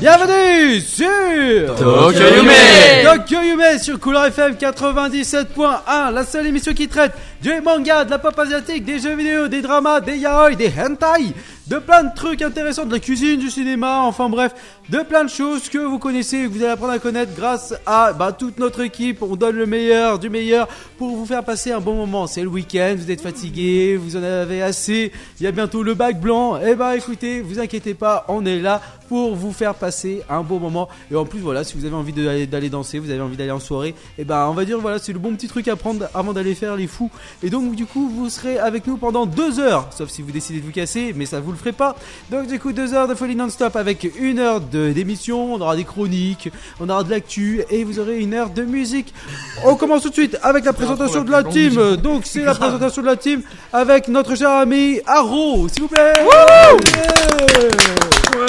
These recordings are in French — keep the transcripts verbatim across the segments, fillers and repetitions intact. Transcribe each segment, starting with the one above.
Bienvenue sur Tokyo Yume Tokyo Yume sur Couleur F M quatre-vingt-dix-sept point un, la seule émission qui traite du manga, de la pop asiatique, des jeux vidéo, des dramas, des yaoi, des hentai, de plein de trucs intéressants, de la cuisine, du cinéma, enfin bref, de plein de choses que vous connaissez et que vous allez apprendre à connaître grâce à bah, toute notre équipe. On donne le meilleur du meilleur pour vous faire passer un bon moment. C'est le week-end, vous êtes fatigués, vous en avez assez, il y a bientôt le bac blanc. Eh bah écoutez, vous inquiétez pas, on est là pour vous faire passer un bon moment. Et en plus voilà, si vous avez envie d'aller, d'aller danser, vous avez envie d'aller en soirée, et ben on va dire voilà, c'est le bon petit truc à prendre avant d'aller faire les fous. Et donc du coup vous serez avec nous pendant deux heures, sauf si vous décidez de vous casser, mais ça vous le ferez pas. Donc du coup deux heures de folie non-stop avec une heure de, d'émission, on aura des chroniques, on aura de l'actu et vous aurez une heure de musique. On commence tout de suite avec la présentation de la team. Donc c'est la présentation de la team avec notre cher ami Haro, s'il vous plaît. Yeah. Ouais.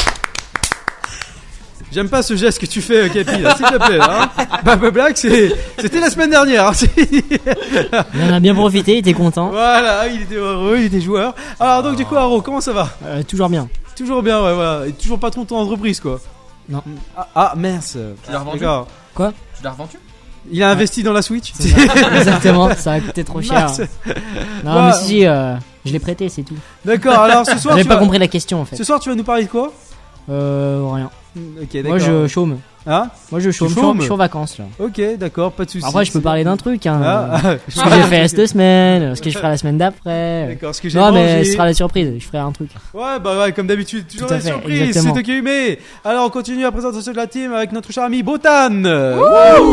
J'aime pas ce geste que tu fais, Capi, là, s'il te plaît. Hein. Baba Black, c'est... c'était la semaine dernière. Hein. Il en a bien profité, il était content. Voilà, il était heureux, il était joueur. Alors donc du coup, Haro, comment ça va? euh, Toujours bien. Toujours bien, ouais, voilà. Et toujours pas trop ton entreprise, quoi. Non. Ah, ah mince. Tu l'as revendu? D'accord. Quoi? Tu l'as revendu? Il a investi dans la Switch. Exactement, ça a coûté trop cher. Mince. Non, Ouais. mais si, euh, je l'ai prêté, c'est tout. D'accord, alors ce soir, J'avais tu pas vas... compris la question en fait. ce soir, tu vas nous parler de quoi? Euh, rien. Ok, d'accord. Moi je chôme. Hein? Moi je chôme. Tu Je suis en- chômes je suis en vacances là. Ok, d'accord, pas de soucis. Après, je peux C'est- parler d'un truc. Hein. Ah, ah, Ce que j'ai fait cette semaine, ce que je ferai la semaine d'après. d'accord, ce que j'ai Non, mangé. mais ce sera la surprise. Je ferai un truc. Ouais, bah ouais, comme d'habitude, toujours Tout à des fait, surprises, exactement. c'est Tokyo Yume. Alors, on continue la présentation de la team avec notre cher ami Botan. Wouhou.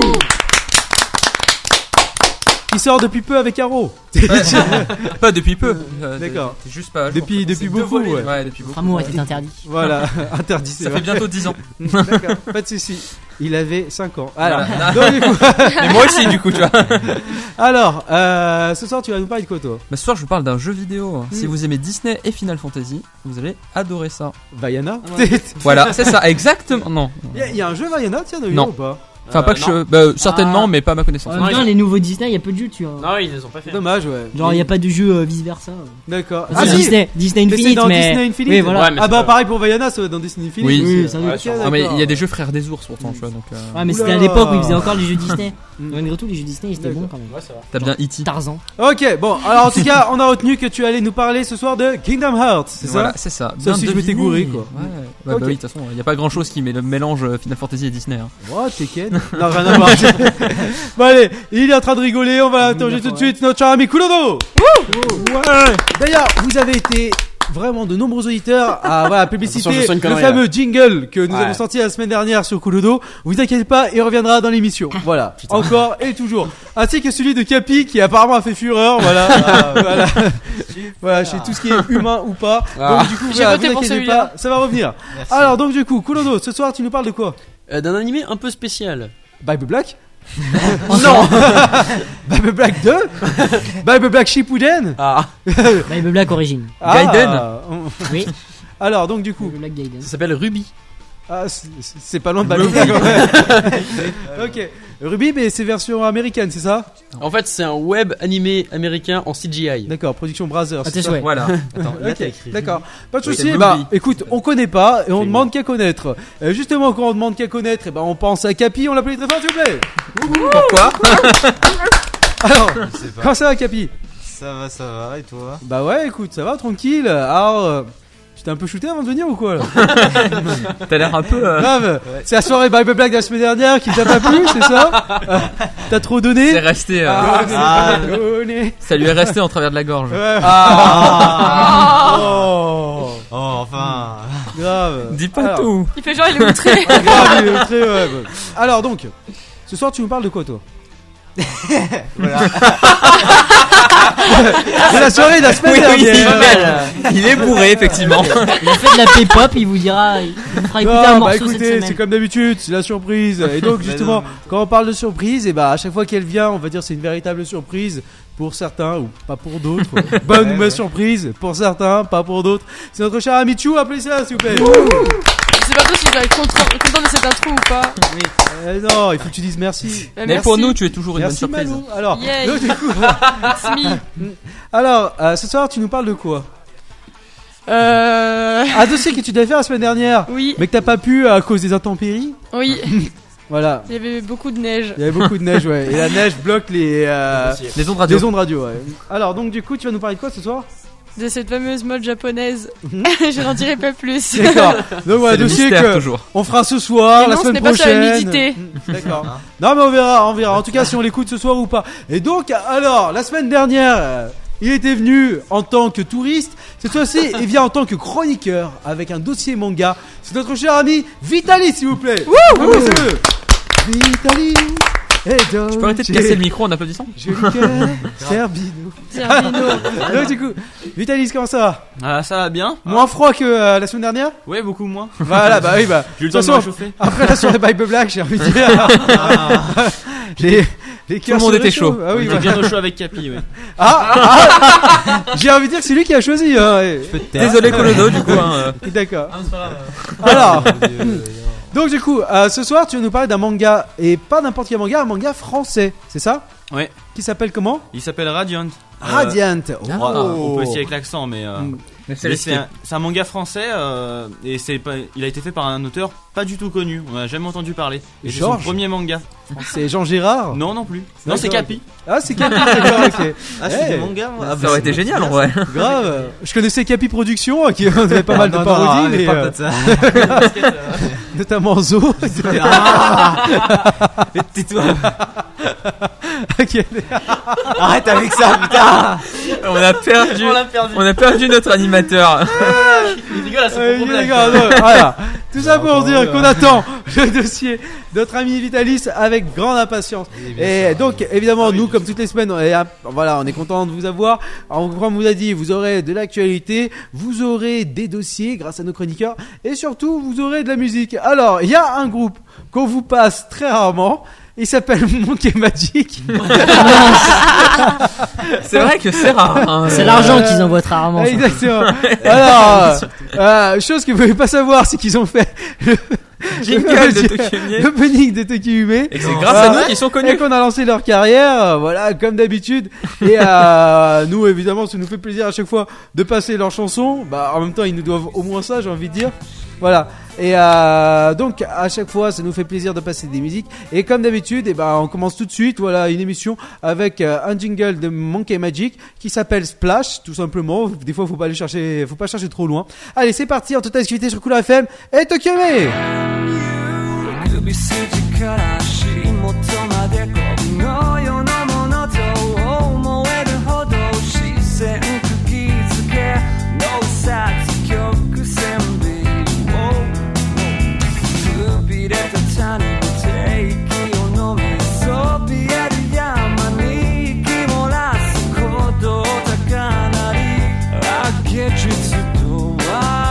Qui sort depuis peu avec Haro. Pas depuis peu. Euh, D'accord. t'es juste pas à jour. Depuis- depuis C'est beaucoup, deux volets. ouais. Ouais, depuis beaucoup. Amour était interdit. Voilà, interdit, c'est Ça vrai. fait bientôt dix ans. D'accord, pas de soucis. Il avait cinq ans. Alors, Voilà. donc, du coup, Et moi aussi, du coup, tu vois. alors euh, ce soir, tu vas nous parler de quoi, toi? Bah, ce soir, je vous parle d'un jeu vidéo. Mm. Si vous aimez Disney et Final Fantasy, vous allez adorer ça. Vaiana? Voilà, c'est ça, exactement. Non. Il y, a- il y a un jeu Vaiana, tiens, de Non. ou pas? Enfin, pas que non. je. Bah, certainement, Ah. mais pas à ma connaissance. En même temps, les nouveaux Disney, il y a peu de jeux, tu vois. Non, ils les ont pas fait. Dommage, ouais. Genre, il y a pas de jeu vice versa. D'accord. C'est Disney, Disney Mais c'est Infinite, dans mais. Disney Infinite. Oui, voilà. Ouais, mais Ah c'est bah pas- pareil pour Vaiana, ça va être dans Disney Infinite. Oui. aussi. Oui, ça doit Ok, être sûr. Non, mais il y a d'accord. des jeux frères des ours pourtant, tu vois. Donc, euh, Ouais, mais Oula. c'était à l'époque où ils faisaient encore les jeux Disney. Mm. Malgré tout, les jeux Disney, ils étaient D'accord. bons quand même. Ouais, c'est vrai. t'as bien E T Tarzan. Ok, bon, alors en tout cas, on a retenu que tu allais nous parler ce soir de Kingdom Hearts, c'est Voilà, ça? c'est ça. Sauf Bien si je m'étais deviné. gouré, quoi. Ouais, ouais, Ok. bah oui, de toute façon, il n'y a pas grand chose qui met le mélange Final Fantasy et Disney. Hein. Oh, Tekken. Non, rien à voir. Bon, allez, il est en train de rigoler, on va interroger tout de suite notre cher ami Kurodo. Ouais. D'ailleurs, vous avez été vraiment de nombreux auditeurs à voilà, publicité Attention, je sens une le connerie, fameux jingle que nous Ouais. avons sorti la semaine dernière sur Kurodo. Vous inquiétez pas, il reviendra dans l'émission. Voilà, encore et toujours. Ainsi que celui de Capi qui apparemment a fait fureur. Voilà, Ah, voilà, voilà, chez tout ce qui est humain ou pas. Ah. Donc du coup, J'ai voilà, voté vous pour inquiétez celui-là. pas, ça va revenir. Alors donc du coup, Kurodo, ce soir tu nous parles de quoi? Euh, D'un animé un peu spécial. Bible Black? Non. Bible Black deux? Bible Black Shippuden? Ah. Bible Black Origin. Gaiden. Oui. Alors donc du coup, Bible Black Gaiden. Ça s'appelle Ruby. ah, c'est c'est pas loin de Bible Black. Ouais. Ok. Ruby, mais c'est version américaine, c'est ça? En fait, c'est un web animé américain en C G I. D'accord, production Brothers. Ah, c'est tes ça? souhaits. Voilà. Attends, là, Ok, t'as écrit. d'accord. Pas de Oui, souci. c'est Bah, Ruby. écoute, on connaît pas et on C'est demande qu'à connaître. Euh, justement, quand on demande qu'à connaître, et ben on pense à Capi. On l'appelle très fort, s'il vous plaît. Pourquoi? Alors, comment ça va, Capi? Ça va, ça va, et toi? Bah ouais, écoute, ça va, tranquille. Alors, euh, tu t'es un peu shooté avant de venir ou quoi là? T'as l'air un peu. euh, Grave. C'est la soirée Bible Black de la semaine dernière qui t'a pas plu, c'est ça? Euh, T'as trop donné? C'est resté. euh, Ah, Ah. donné. Ça lui est resté en travers de la gorge. Ouais. Ah. Oh, Oh, enfin. grave. Dis pas Alors, tout. Il fait genre, il est outré. grave, il est très, ouais, bon. Alors donc, ce soir tu nous parles de quoi toi? Voilà. C'est la soirée de la semaine Oui, oui, dernière. il, il est bourré, effectivement. Il a fait de la P-pop, il vous dira, il vous fera écouter un Non, morceau bah cette écoutez, semaine. c'est comme d'habitude, c'est la surprise. Et donc justement, non. quand on parle de surprise, et bah à chaque fois qu'elle vient, on va dire c'est une véritable surprise pour certains ou pas pour d'autres. Bonne ou mauvaise surprise pour certains, pas pour d'autres. C'est notre cher ami Chou, appelez ça s'il vous plaît. Je sais pas trop si je vais être content, content de cette intro ou pas. Eh non, il faut que tu dises merci. Euh, Mais merci. pour nous, tu es toujours une Merci bonne surprise. Malou. Alors, Yay. donc, du coup, Smee. alors euh, ce soir tu nous parles de quoi? Euh... Un dossier que tu devais faire la semaine dernière, Oui, mais que t'as pas pu à cause des intempéries. oui. Voilà. Il y avait beaucoup de neige. Il y avait beaucoup de neige, ouais. Et la neige bloque les, euh, Les ondes radio. les ondes radio, ouais. Alors, donc, du coup, tu vas nous parler de quoi ce soir? De cette fameuse mode japonaise. Mhm. Je n'en dirai pas plus. D'accord. Donc, voilà, C'est le dossier mystère que toujours. on fera ce soir, Et la non, ce semaine n'est pas sur la prochaine. nudité. Mm, D'accord. Non, mais on verra, on verra. En tout cas, si on l'écoute ce soir ou pas. Et donc, alors, la semaine dernière, euh, il était venu en tant que touriste. Cette fois-ci, il vient en tant que chroniqueur avec un dossier manga. C'est notre cher ami Vitalis, s'il vous plaît. Wouh, Vitalis. Et donc, Tu peux arrêter de casser le micro en applaudissant? Joli cœur, Zerbino. Zerbino. Donc, du coup, Vitalis, comment ça va? Ah, ça va bien? Moins froid que euh, la semaine dernière? Ouais, beaucoup moins. Voilà, bah oui, bah. J'ai eu le De temps toute de me façon, réchauffer. après la soirée Bible Black, j'ai envie de dire. les, les Tout le monde se était chaud. réchauffent. Ah oui, On était voilà. bien au chaud avec Capi, ouais. Ah, ah, j'ai envie de dire que c'est lui qui a choisi. Hein. et- Désolé Colodo du coup. Hein, euh. D'accord. Alors, donc du coup, euh, ce soir, tu vas nous parler d'un manga et pas n'importe quel manga, un manga français, c'est ça? Ouais. Qui s'appelle comment? Il s'appelle Radiant. Euh, Radiant. on- Oh. On peut essayer avec l'accent, mais. euh, Mm. Mais c'est mais risqué. c'est un, c'est un manga français euh, et c'est pas, il a été fait par un auteur pas du tout connu. On n'a jamais entendu parler. Et c'est son Georges premier manga. C'est Jean Gérard. Non, non plus. Non, c'est D'accord. Capi. Ah, c'est Capi. D'accord, ok. Ah, Hey. c'est des mangas, moi. Ah, Ça aurait été génial en vrai. Grave. Je connaissais Capi Productions qui avait pas mal de non, non, parodies, non, mais pas euh, de ça. notamment Zo. Ah tais-toi. Ok. Arrête avec ça, putain. On a perdu. On l'a perdu. On a perdu notre animateur. Il rigole à son Euh, propre il est blague. grave, non, voilà. Tout ça pour dire qu'on attend le dossier de notre ami Vitalis avec grande impatience. Et donc, évidemment, nous, comme toutes les semaines, on est, voilà, on est content de vous avoir. Alors, comme on vous a dit, vous aurez de l'actualité, vous aurez des dossiers grâce à nos chroniqueurs, et surtout, vous aurez de la musique. Alors, il y a un groupe qu'on vous passe très rarement. Il s'appelle Monkey Magic. C'est vrai que c'est rare. hein. C'est l'argent qu'ils envoient très rarement. ça. Exactement. Alors, euh, chose que vous pouvez pas savoir, c'est qu'ils ont fait le Jingle de Tokyo Mie. l'opening de Tokyo Mie. Et c'est grâce à nous qu'ils sont Et connus. qu'on a lancé leur carrière, euh, voilà, comme d'habitude. Et euh, nous, évidemment, ça nous fait plaisir à chaque fois de passer leurs chansons. Bah, en même temps, ils nous doivent au moins ça, j'ai envie de dire. Voilà. Et euh, donc, à chaque fois, ça nous fait plaisir de passer des musiques. Et comme d'habitude, et ben, on commence tout de suite. Voilà, une émission avec euh, un jingle de Monkey Magic qui s'appelle Splash, tout simplement. Des fois, faut pas aller chercher, faut pas chercher trop loin. Allez, c'est parti en totale exclusivité sur Cool F M et Tokyo Mie. 首筋から足元までこの世のものと思えるほど視線釘付けの殺曲線美をくびれた谷の定息を飲みそびえる山に息漏らす鼓動高鳴りあ芸術とは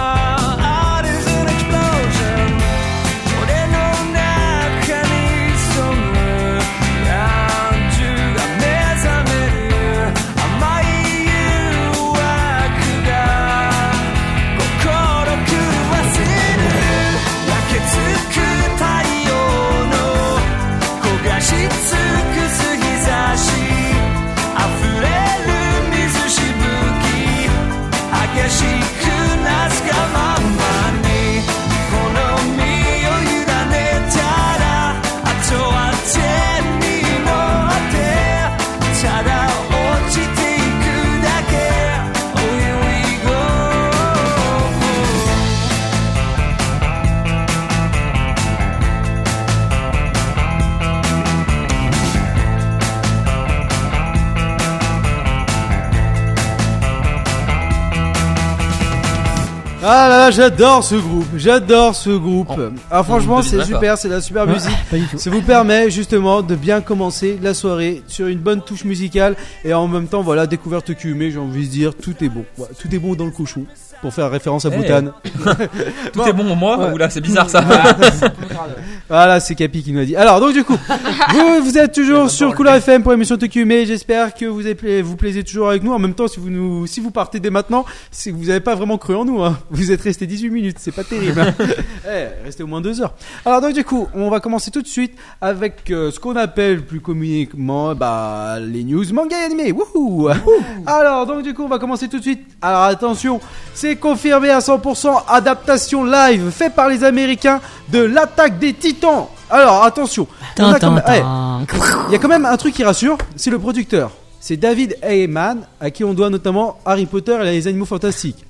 Ah là là, j'adore ce groupe, j'adore ce groupe. Oh. Alors franchement, On ne c'est devine super, c'est de la super musique. Pas du tout. Ça vous permet justement de bien commencer la soirée sur une bonne touche musicale et en même temps, voilà, découverte Q M E, j'ai envie de dire, tout est bon. Ouais, tout est bon dans le cochon, pour faire référence à Hey. Bhutan. Tout est bon au moi. Ouais. Oula, c'est bizarre ça. Voilà, c'est Capi qui nous a dit. Alors, donc du coup, vous, vous êtes toujours sur Cool F M pour l'émission Tokyo Mie. J'espère que vous, avez pla- vous plaisez toujours avec nous. En même temps, si vous nous, si vous partez dès maintenant, c'est que vous n'avez pas vraiment cru en nous. Hein. Vous êtes resté dix-huit minutes, c'est pas terrible. Hein. Eh, restez au moins deux heures. Alors, donc du coup, on va commencer tout de suite avec euh, ce qu'on appelle plus communément bah, les news manga et animés. Wouhou. Alors, donc du coup, on va commencer tout de suite. Alors, attention, c'est c'est confirmé à cent pour cent, adaptation live fait par les Américains de l'Attaque des Titans. Alors attention, on a quand même- ouais, il y a quand même un truc qui rassure, c'est le producteur. C'est David Heyman, à qui on doit notamment Harry Potter et les Animaux Fantastiques.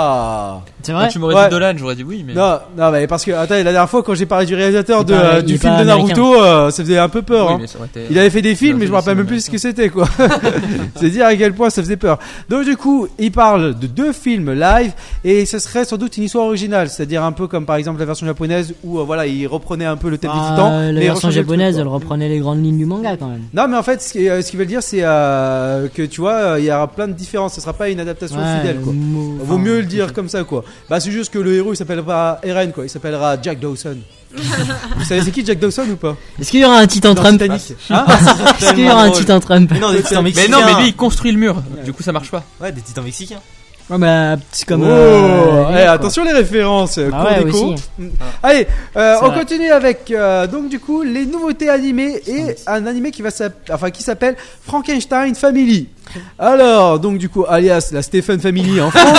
Ah C'est Quand vrai. tu m'aurais Ouais. dit Dolan, j'aurais dit oui, mais. Non, non, mais parce que, attends, la dernière fois quand j'ai parlé du réalisateur Il de, est pas- euh, il du est film pas de Naruto, euh, ça faisait un peu peur. Oui, hein. mais ça aurait été- Il avait fait des films, Il a mais je me fait rappelle des même plus ce films que c'était, quoi. C'est dire à quel point ça faisait peur. Donc, du coup, il parle de deux films live, et ce serait sans doute une histoire originale, c'est-à-dire un peu comme par exemple la version japonaise où, euh, voilà, il reprenait un peu le thème des Ah, titans. la mais il version rechangeait le truc, japonaise, quoi. elle reprenait les grandes lignes du manga quand même. Non, mais en fait, ce qui- euh, ce qu'ils veulent dire, c'est euh, que tu vois, euh, il y aura plein de différences. Ce sera pas une adaptation Ouais, fidèle, quoi. mo- Vaut enfin, mieux le dire comme ça, quoi. Bah, c'est juste que le héros il s'appellera Eren, quoi. Il s'appellera Jack Dawson. Vous savez, c'est qui Jack Dawson ou pas? Est-ce qu'il y aura un titan Dans Trump? Titanic. Hein Est-ce qu'il y aura un titan Trump? Mais non, des titans Mais mexicains. non, mais lui il construit le mur, du coup ça marche pas. Ouais, des titans mexicains. Ouais, bah, c'est comme. Oh, euh, eh, quoi. attention les références. euh, Bah cours ouais, des aussi. cours. Mm. Allez, euh, C'est on vrai. continue avec euh, donc du coup les nouveautés animées et un animé qui va s'app- enfin qui s'appelle Frankenstein Family. Alors donc du coup alias la Stephen Family en France.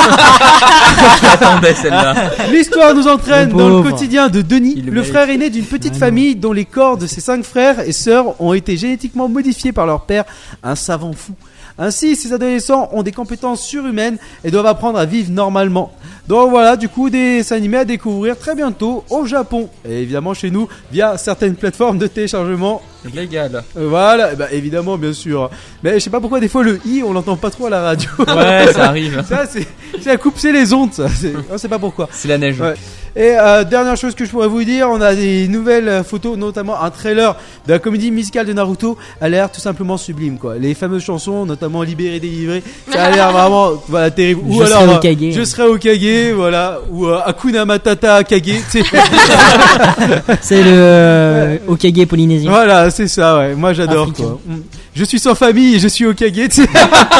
J'attendais celle-là. L'histoire nous entraîne Le dans le pauvre. quotidien de Denis, Il le, le mérite. frère aîné d'une petite Ouais, famille dont les corps de ses cinq frères et sœurs ont été génétiquement modifiés par leur père, un savant fou. Ainsi, ces adolescents ont des compétences surhumaines et doivent apprendre à vivre normalement. Donc voilà, du coup, des dessins animés à découvrir très bientôt au Japon. Et évidemment chez nous, via certaines plateformes de téléchargement. Légal. Euh, Voilà, et bah, évidemment, bien sûr. Mais je sais pas pourquoi des fois le i, on l'entend pas trop à la radio. Ouais, ça arrive. Ça, c'est c'est à couper les ondes, ça. C'est- On sait pas pourquoi. C'est la neige. Ouais. Et euh, dernière chose que je pourrais vous dire, on a des nouvelles euh, photos, notamment un trailer de la comédie musicale de Naruto, a l'air tout simplement sublime, quoi. Les fameuses chansons, notamment Libéré, délivré, ça a l'air vraiment, voilà, terrible. Ou Je alors, serai euh, Hokage. je serai Hokage, voilà, ou euh, Hakuna Matata Kage, tu sais. C'est le euh, Hokage polynésien. Voilà, c'est ça, ouais. Moi, j'adore, Africain. quoi. Mm. Je suis sans famille et je suis Hokage, tu sais.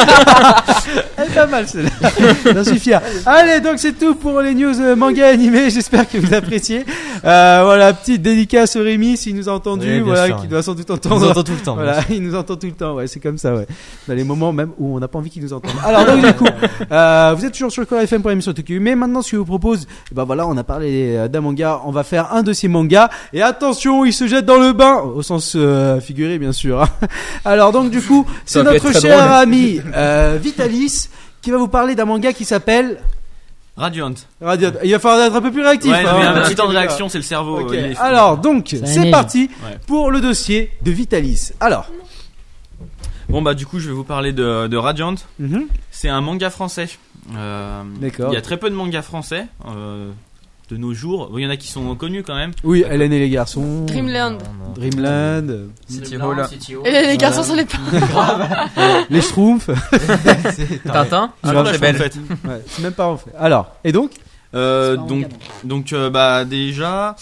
Elle est pas mal, celle-là. J'en suis fier. Allez, donc c'est tout pour les news euh, manga animés. J'espère que vous appréciez. Euh, voilà, petite dédicace au Rémi, s'il nous a entendu, Oui, bien voilà, sûr, qui ouais. doit sans doute On entendre. nous entend tout le temps. Voilà, il nous entend tout le temps, ouais, c'est comme ça, ouais. Dans les moments même où on n'a pas envie qu'il nous entende. Alors, donc, du coup, euh, vous êtes toujours sur le Core F M pour l'émission Tokyo, mais maintenant, ce que je vous propose, eh ben voilà, on a parlé euh, d'un manga, on va faire un dossier manga, et attention, il se jette dans le bain, au sens euh, figuré, bien sûr. hein. Alors, donc, du coup, c'est Ça va notre être très cher drôle. ami euh, Vitalis qui va vous parler d'un manga qui s'appelle Radiant. Radiant. Il va falloir être un peu plus réactif. Ouais, hein. mais un petit temps de réaction, c'est le cerveau. Ok. il est fou. Alors, donc, Ça c'est neige. parti Ouais. pour le dossier de Vitalis. Alors. Bon bah du coup je vais vous parler de, de Radiant. mhm. C'est un manga français. Euh, D'accord. Il y a très peu de mangas français euh, de nos jours. Bon, il y en a qui sont connus quand même. Oui, Hélène et les garçons. Dreamland. Dreamland. euh, City Hall. Et les, les garçons sur les pas. Les Schtroumpfs. Tintin. Ils Ah sont non, vachement, c'est belle. en fait. Ouais, c'est même pas en fait. Alors, et donc Euh, C'est pas en donc manga, donc euh, bah déjà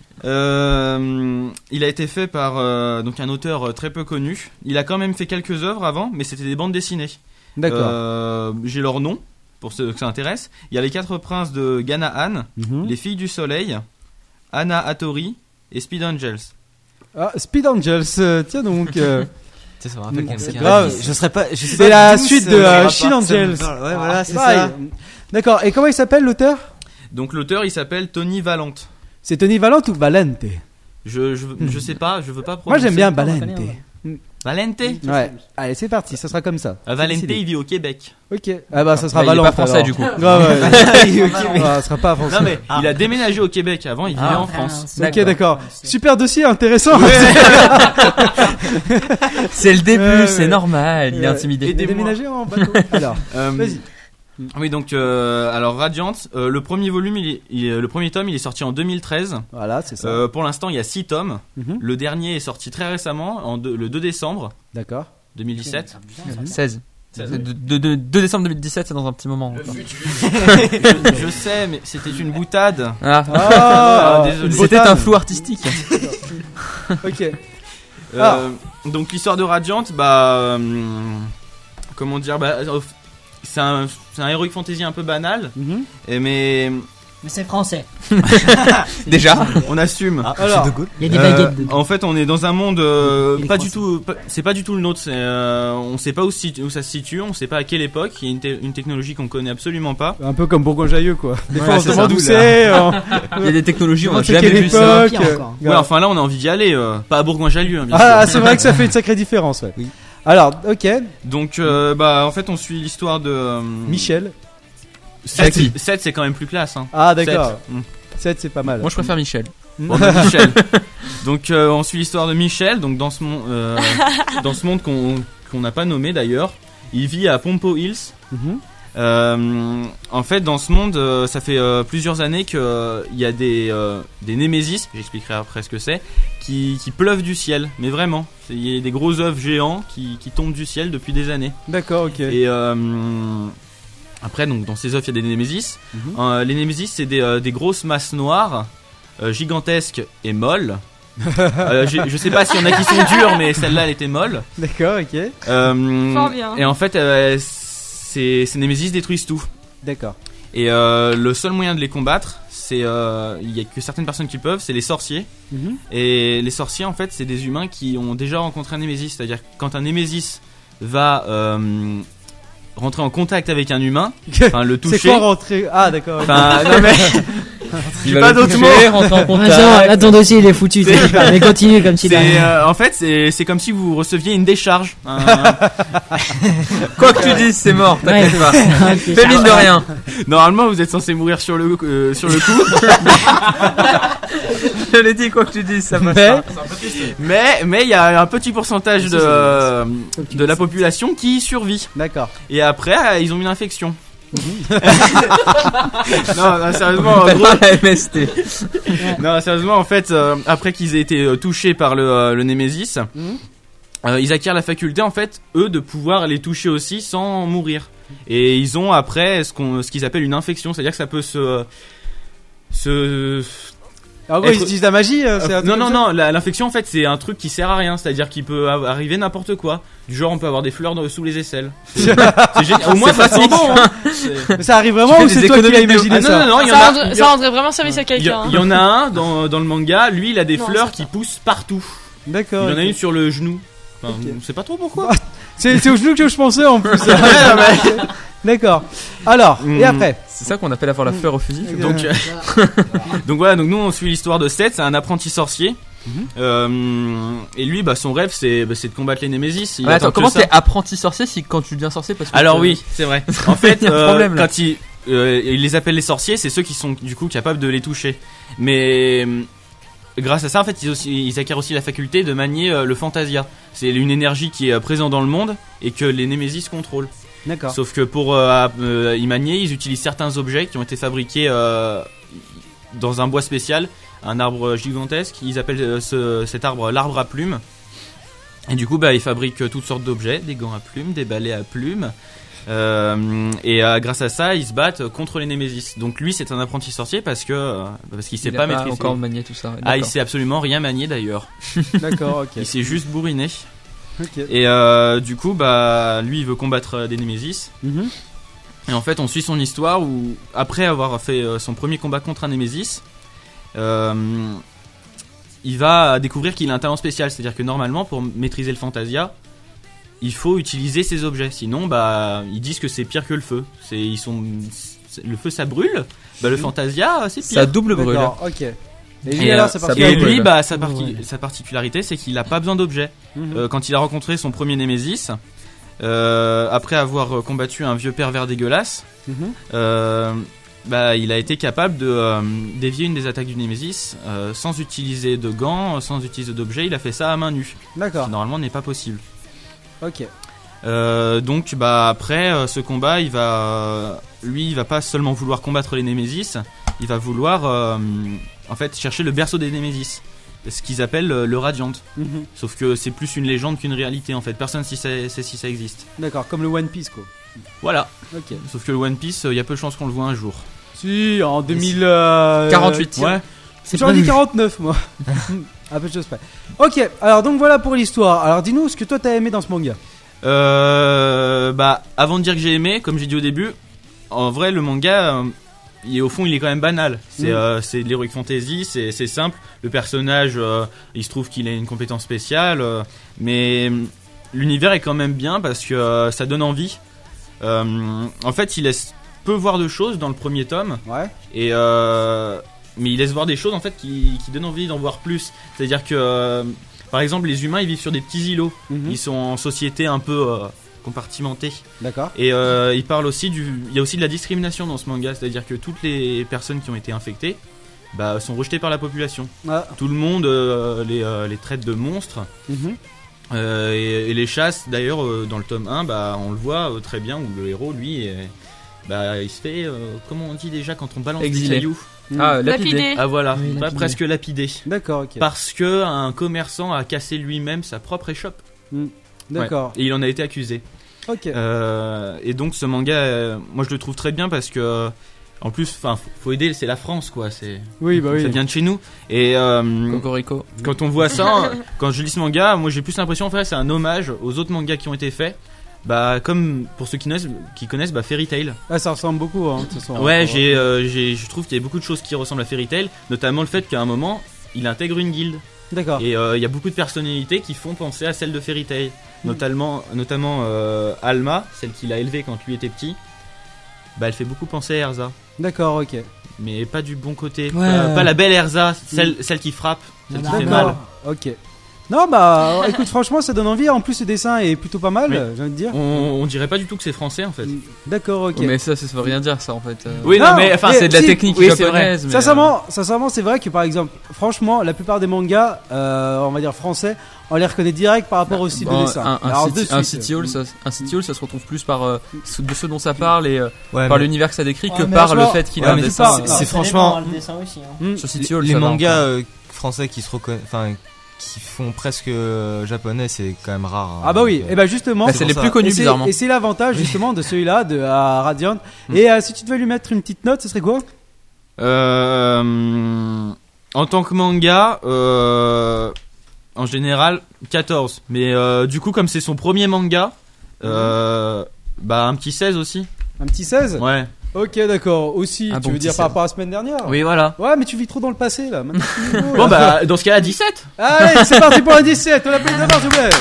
euh, il a été fait par euh, donc un auteur euh, très peu connu. Il a quand même fait quelques œuvres avant, mais c'était des bandes dessinées. D'accord. Euh, j'ai leur nom pour ceux que ça intéresse. Il y a les quatre princes de Ganahan, Mhm. les filles du soleil, Anna Hattori et Speed Angels. Ah, Speed Angels, euh, tiens donc. euh, Tu sais, ça me rappelle Mm, quelqu'un. c'est grave. Je serais pas. je sais C'est pas la d'où suite ce de, euh, rapport, Shin ça me Angels. parle. Ouais, voilà, c'est pareil. ça. D'accord. Et comment il s'appelle l'auteur? Donc l'auteur il s'appelle Tony Valente. C'est Tony Valente ou Valente? Je, je, je sais pas, je veux pas Moi prononcer. j'aime bien on Valente. connaît, ouais. Valente. Ouais. Allez, c'est parti. Ça sera comme ça. Euh, Valente C'est décidé. il vit au Québec. Ok. Ah bah ça sera Ouais, il est Valente. pas français, alors. du coup. Grave, ouais. Ok, mais- Ah, ça sera pas français. Non mais il a déménagé au Québec avant, il vivait Ah. en France. Ok, d'accord. Super dossier, intéressant. C'est le début, Ouais, c'est ouais. normal. Il est Ouais. intimidé. Et déménager en bateau. Alors, Euh, vas-y. Oui donc euh, alors Radiant, euh, le premier volume, il est, il est- le premier tome, il est sorti en deux mille treize. Voilà, c'est ça. Euh, pour l'instant, il y a six tomes. Mhm. Le dernier est sorti très récemment, en deux- le deux décembre D'accord. deux mille dix-sept. seize. C'est de, de, de- deux décembre deux mille dix-sept, c'est dans un petit moment. encore. je, je sais, mais c'était une boutade. Ah. Ah, désolé. C'était Botane. un flou artistique. Ok. Euh, donc l'histoire de Radiant, bah, euh, comment dire, bah, euh, c'est un, c'est un heroic fantasy un peu banal, Mhm. et mais Mais c'est français. Déjà. On assume. Ah, Alors, c'est de good. Il y a des Euh, baguettes dedans. en fait, on est dans un monde euh, Il est pas du français. tout. pas- C'est pas du tout le nôtre. C'est, euh, on sait pas où, si- où ça se situe. On sait pas à quelle époque. Il y a une, te- une technologie qu'on connaît absolument pas. un peu comme Bourgoin-Jallieu, quoi. Des fois, Ouais, on se c'est demande ça. où c'est. euh, Il y a des technologies, on a c'est jamais quelle vu ça. époque. Pire encore. euh, Ouais, enfin là, on a envie d'y aller. euh, pas à Bourgoin-Jallieu, hein, bien Ah, sûr. c'est vrai que ça fait une sacrée différence, ouais. Oui. Alors, ok, Donc, euh, bah, en fait, on suit l'histoire de euh, Michel. sept, Qui sept, c'est quand même plus classe. Hein. Ah, d'accord. sept. Mm. sept, c'est pas mal. Moi, je préfère Michel. Bon, bah, Michel. Donc, euh, on suit l'histoire de Michel. Donc, dans ce monde, euh, dans ce monde qu'on qu'on n'a pas nommé d'ailleurs, il vit à Pompo Hills. Mhm. Euh, en fait, dans ce monde, euh, ça fait euh, plusieurs années qu'il euh, y a des, euh, des némésis, j'expliquerai après ce que c'est, qui, qui pleuvent du ciel, mais vraiment. C'est- Il y a des gros œufs géants qui, qui tombent du ciel depuis des années. D'accord, ok. Et euh, après, donc, dans ces œufs, il y a des némésis. Mhm. Euh, les némésis, c'est des, euh, des grosses masses noires, euh, gigantesques et molles. Euh, j'ai- je sais pas s'il y en a qui sont dures, mais celle-là, elle était molle. D'accord, ok. Euh, Fort bien. Et en fait, euh, ces, ces némésis détruisent tout. D'accord. Et euh, le seul moyen de les combattre, c'est euh, il y a que certaines personnes qui peuvent, c'est les sorciers. Mhm. Et les sorciers, en fait, c'est des humains qui ont déjà rencontré un némésis. C'est-à-dire que quand un némésis va euh, rentrer en contact avec un humain, enfin le toucher. C'est quoi rentrer? Ah, d'accord. ok. Enfin, non mais Il j'ai va pas le d'autres toucher, mots. rentrer en Ah, contact. ça va, là, ton dossier il est foutu. t'es super. Mais continue comme si de c'est rien. euh, en fait c'est c'est comme si vous receviez une décharge. Un- Quoi que tu dises, c'est mort, t'inquiète Ouais. pas. Ok. Fais mine de rien. Normalement, vous êtes censé mourir sur le euh, sur le coup. Je l'ai dit, quoi que tu dises, ça passe Mais- pas. Mais mais il y a un petit pourcentage de euh, Faut que tu de la dises. population qui survit. D'accord. Et après, euh, ils ont une infection. non, non, sérieusement, en gros, Pas la M S T. non, sérieusement, en fait, euh, après qu'ils aient été euh, touchés par le, euh, le Némésis, Mhm. euh, ils acquièrent la faculté, en fait, eux, de pouvoir les toucher aussi sans mourir. Et ils ont après ce qu'on, ce qu'ils appellent une infection, c'est-à-dire que ça peut se, se, En gros, Être- ils utilisent la magie. euh, c'est un truc non, comme non, ça non, la- l'infection, en fait, c'est un truc qui sert à rien, c'est-à-dire qu'il peut av- arriver n'importe quoi. Du genre, on peut avoir des fleurs dans- sous les aisselles. C'est c'est génial. Au moins, ça sent bon, hein. C'est- Mais ça arrive vraiment Tu fais ou des c'est toi qui l'as économies de- imaginé Ah non, ça non, non, il y en Ça a. rendrait, ça rendrait vraiment service à Il y, quelqu'un. a- il y en a un dans, dans le manga, lui il a des Non, fleurs c'est qui pas. poussent partout. D'accord. Il y en a ok. une sur le genou. Enfin, Ok. on sait pas trop pourquoi. C'est c'est au genou que je pensais en plus. Ouais, non, mais- D'accord. Alors, et Mm. après C'est ça qu'on appelle avoir la fleur au fusil. donc, euh, donc voilà, donc nous on suit l'histoire de Seth, c'est un apprenti sorcier. Mhm. Euh, et lui, bah, son rêve c'est bah, c'est de combattre les Némésis. Il Ouais, attend attends, que comment ça. t'es apprenti sorcier si quand tu deviens sorcier parce que Alors tu- oui, c'est vrai. En fait, Il y a un euh, problème, là. quand ils, euh, ils les appellent les sorciers, c'est ceux qui sont du coup capables de les toucher. Mais euh, grâce à ça, en fait, ils, aussi, ils acquièrent aussi la faculté de manier euh, le Fantasia. C'est une énergie qui est euh, présente dans le monde et que les Némésis contrôlent. D'accord. Sauf que pour euh, euh, y manier, ils utilisent certains objets qui ont été fabriqués euh, dans un bois spécial, un arbre gigantesque. Ils appellent euh, ce- cet arbre l'arbre à plumes. Et du coup, bah, ils fabriquent toutes sortes d'objets, des gants à plumes, des balais à plumes. Euh, et euh, grâce à ça, ils se battent contre les Némésis. Donc lui, c'est un apprenti sorcier parce que euh, parce qu'il sait Il a pas maîtriser. encore manier tout ça. Ah, il D'accord. sait absolument rien manier d'ailleurs. D'accord. Ok. Il s'est juste bourriné. Ok. Et euh, du coup, bah, lui, il veut combattre euh, des Némésis. Mhm. Et en fait, on suit son histoire où, après avoir fait euh, son premier combat contre un Némésis, euh, il va découvrir qu'il a un talent spécial. C'est-à-dire que normalement, pour maîtriser le Fantasia, il faut utiliser ces objets. Sinon, bah, ils disent que c'est pire que le feu. C'est, ils sont, c'est- le feu, ça brûle. Bah, le Fantasia, c'est pire. Ça double brûle. D'accord. Ok. Et lui Et, alors, euh, c'est ça parti. Et brûle. lui, bah, sa, Ouais. parti- sa particularité, c'est qu'il a pas besoin d'objets. Mhm. Euh, quand il a rencontré son premier Némésis, euh, après avoir euh, combattu un vieux pervers dégueulasse, Mhm. euh, bah, il a été capable de euh, dévier une des attaques du Némésis euh, sans utiliser de gants, sans utiliser d'objets. Il a fait ça à main nue, ce D'accord. qui normalement n'est pas possible. Ok. Euh, donc, bah, après euh, ce combat, il va, lui, il va pas seulement vouloir combattre les Némésis, il va vouloir, euh, en fait, chercher le berceau des Némésis, ce qu'ils appellent euh, le Radiant. Mhm. Sauf que c'est plus une légende qu'une réalité en fait. Personne ne sait si ça existe. D'accord. Comme le One Piece quoi. Voilà. Ok. Sauf que le One Piece, il y a peu de chances qu'on le voit un jour. Si en deux mille euh, quarante-huit. Ouais. C'est J'en dis prévu. quarante-neuf moi. Un peu de choses près. Ok. Alors donc voilà pour l'histoire. Alors dis-nous ce que toi t'as aimé dans ce manga. Euh, bah, avant de dire que j'ai aimé, comme j'ai dit au début, en vrai, le manga, euh, et au fond, il est quand même banal. C'est, Mm. euh, c'est de l'heroic fantasy, c'est, c'est simple. Le personnage, euh, il se trouve qu'il a une compétence spéciale, euh, mais l'univers est quand même bien parce que euh, ça donne envie. Euh, en fait, il laisse peu voir de choses dans le premier tome, Ouais. et euh, mais il laisse voir des choses en fait qui, qui donnent envie d'en voir plus. C'est-à-dire que, euh, par exemple, les humains, ils vivent sur des petits îlots. Mhm. Ils sont en société un peu euh, compartimentée. D'accord. Et euh, il parle aussi du, il y a aussi de la discrimination dans ce manga, c'est-à-dire que toutes les personnes qui ont été infectées, bah, sont rejetées par la population. Ah. Tout le monde euh, les, euh, les traite de monstres Mhm. euh, et, et les chasse. D'ailleurs, euh, dans le tome un, bah, on le voit euh, très bien où le héros, lui, est- bah, il se fait, euh, comment on dit déjà quand on balance Exilé. des cailloux. Ah, lapidé. Lapidé. Ah voilà, Oui, pas lapidé. presque lapidé. D'accord, ok. Parce que un commerçant a cassé lui-même sa propre échoppe. D'accord. Ouais. Et il en a été accusé. Ok. Euh, et donc ce manga, euh, moi je le trouve très bien parce que, euh, en plus, enfin, faut, faut aider, c'est la France quoi, c'est, Oui, bah oui. ça vient de chez nous. Et euh, Cocorico. quand on voit ça, quand je lis ce manga, moi j'ai plus l'impression en fait c'est un hommage aux autres mangas qui ont été faits. Bah comme pour ceux qui connaissent, qui connaissent bah, Fairy Tail. Ah, ça ressemble beaucoup, hein, de toute façon. Ouais, j'ai, euh, j'ai, je trouve qu'il y a beaucoup de choses qui ressemblent à Fairy Tail, notamment le fait qu'à un moment il intègre une guilde. D'accord. Et euh, il y a beaucoup de personnalités qui font penser à celle de Fairy Tail. Notamment, notamment euh, Alma, celle qu'il a élevée quand lui était petit. Bah, elle fait beaucoup penser à Erza. D'accord, ok. Mais pas du bon côté. Ouais. Pas, pas la belle Erza, celle, celle qui frappe, celle qui fait D'accord. mal. Ok. Non, bah, écoute, franchement, ça donne envie. En plus, le dessin est plutôt pas mal, Oui. j'ai envie de dire. On, on dirait pas du tout que c'est français en fait. D'accord, ok. Mais ça, ça veut rien dire, ça en fait. Euh, Oui, non, Non, mais enfin, mais- c'est de la si, technique oui, c'est japonaise. mais, Sincèrement, sincèrement, c'est vrai que par exemple, franchement, la plupart des mangas, euh, on va dire français, on les reconnaît direct par rapport au style bon, de dessin. Un, un, Alors, city, de un suite, city hall, ça, un city hall, ça se retrouve plus par euh, ce- de ce dont ça parle et euh, Ouais, par mais l'univers que ça décrit que Ouais, mais par le franchement- fait qu'il ouais, a un mais dessin. c'est pas- euh, non, c'est Ça franchement- dépend, le dessin aussi. Hein. Hmm. Sur City Hall, les ça va mangas encore. euh, français qui se reconna- enfin qui font presque euh, japonais, c'est quand même rare. hein. Ah bah oui, Donc, euh, et bah justement, Bah, c'est c'est pour les ça. plus connus et c'est- bizarrement. et c'est l'avantage justement de celui-là de à Radiant. Et euh, si tu devais lui mettre une petite note, ce serait quoi? Euh, en tant que manga, euh, en général, quatorze. Mais euh, du coup, comme c'est son premier manga, euh, bah un petit seize aussi. Un petit seize? Ouais. Ok, d'accord. Aussi, Un tu bon veux petit dire seize. par rapport à la semaine dernière? Oui, voilà. Ouais, mais tu vis trop dans le passé là. Maintenant, tu es nouveau, Bon là. bah dans ce cas-là, dix-sept. Allez, c'est parti pour un dix-sept. On l'appelle d'abord, s'il vous plaît.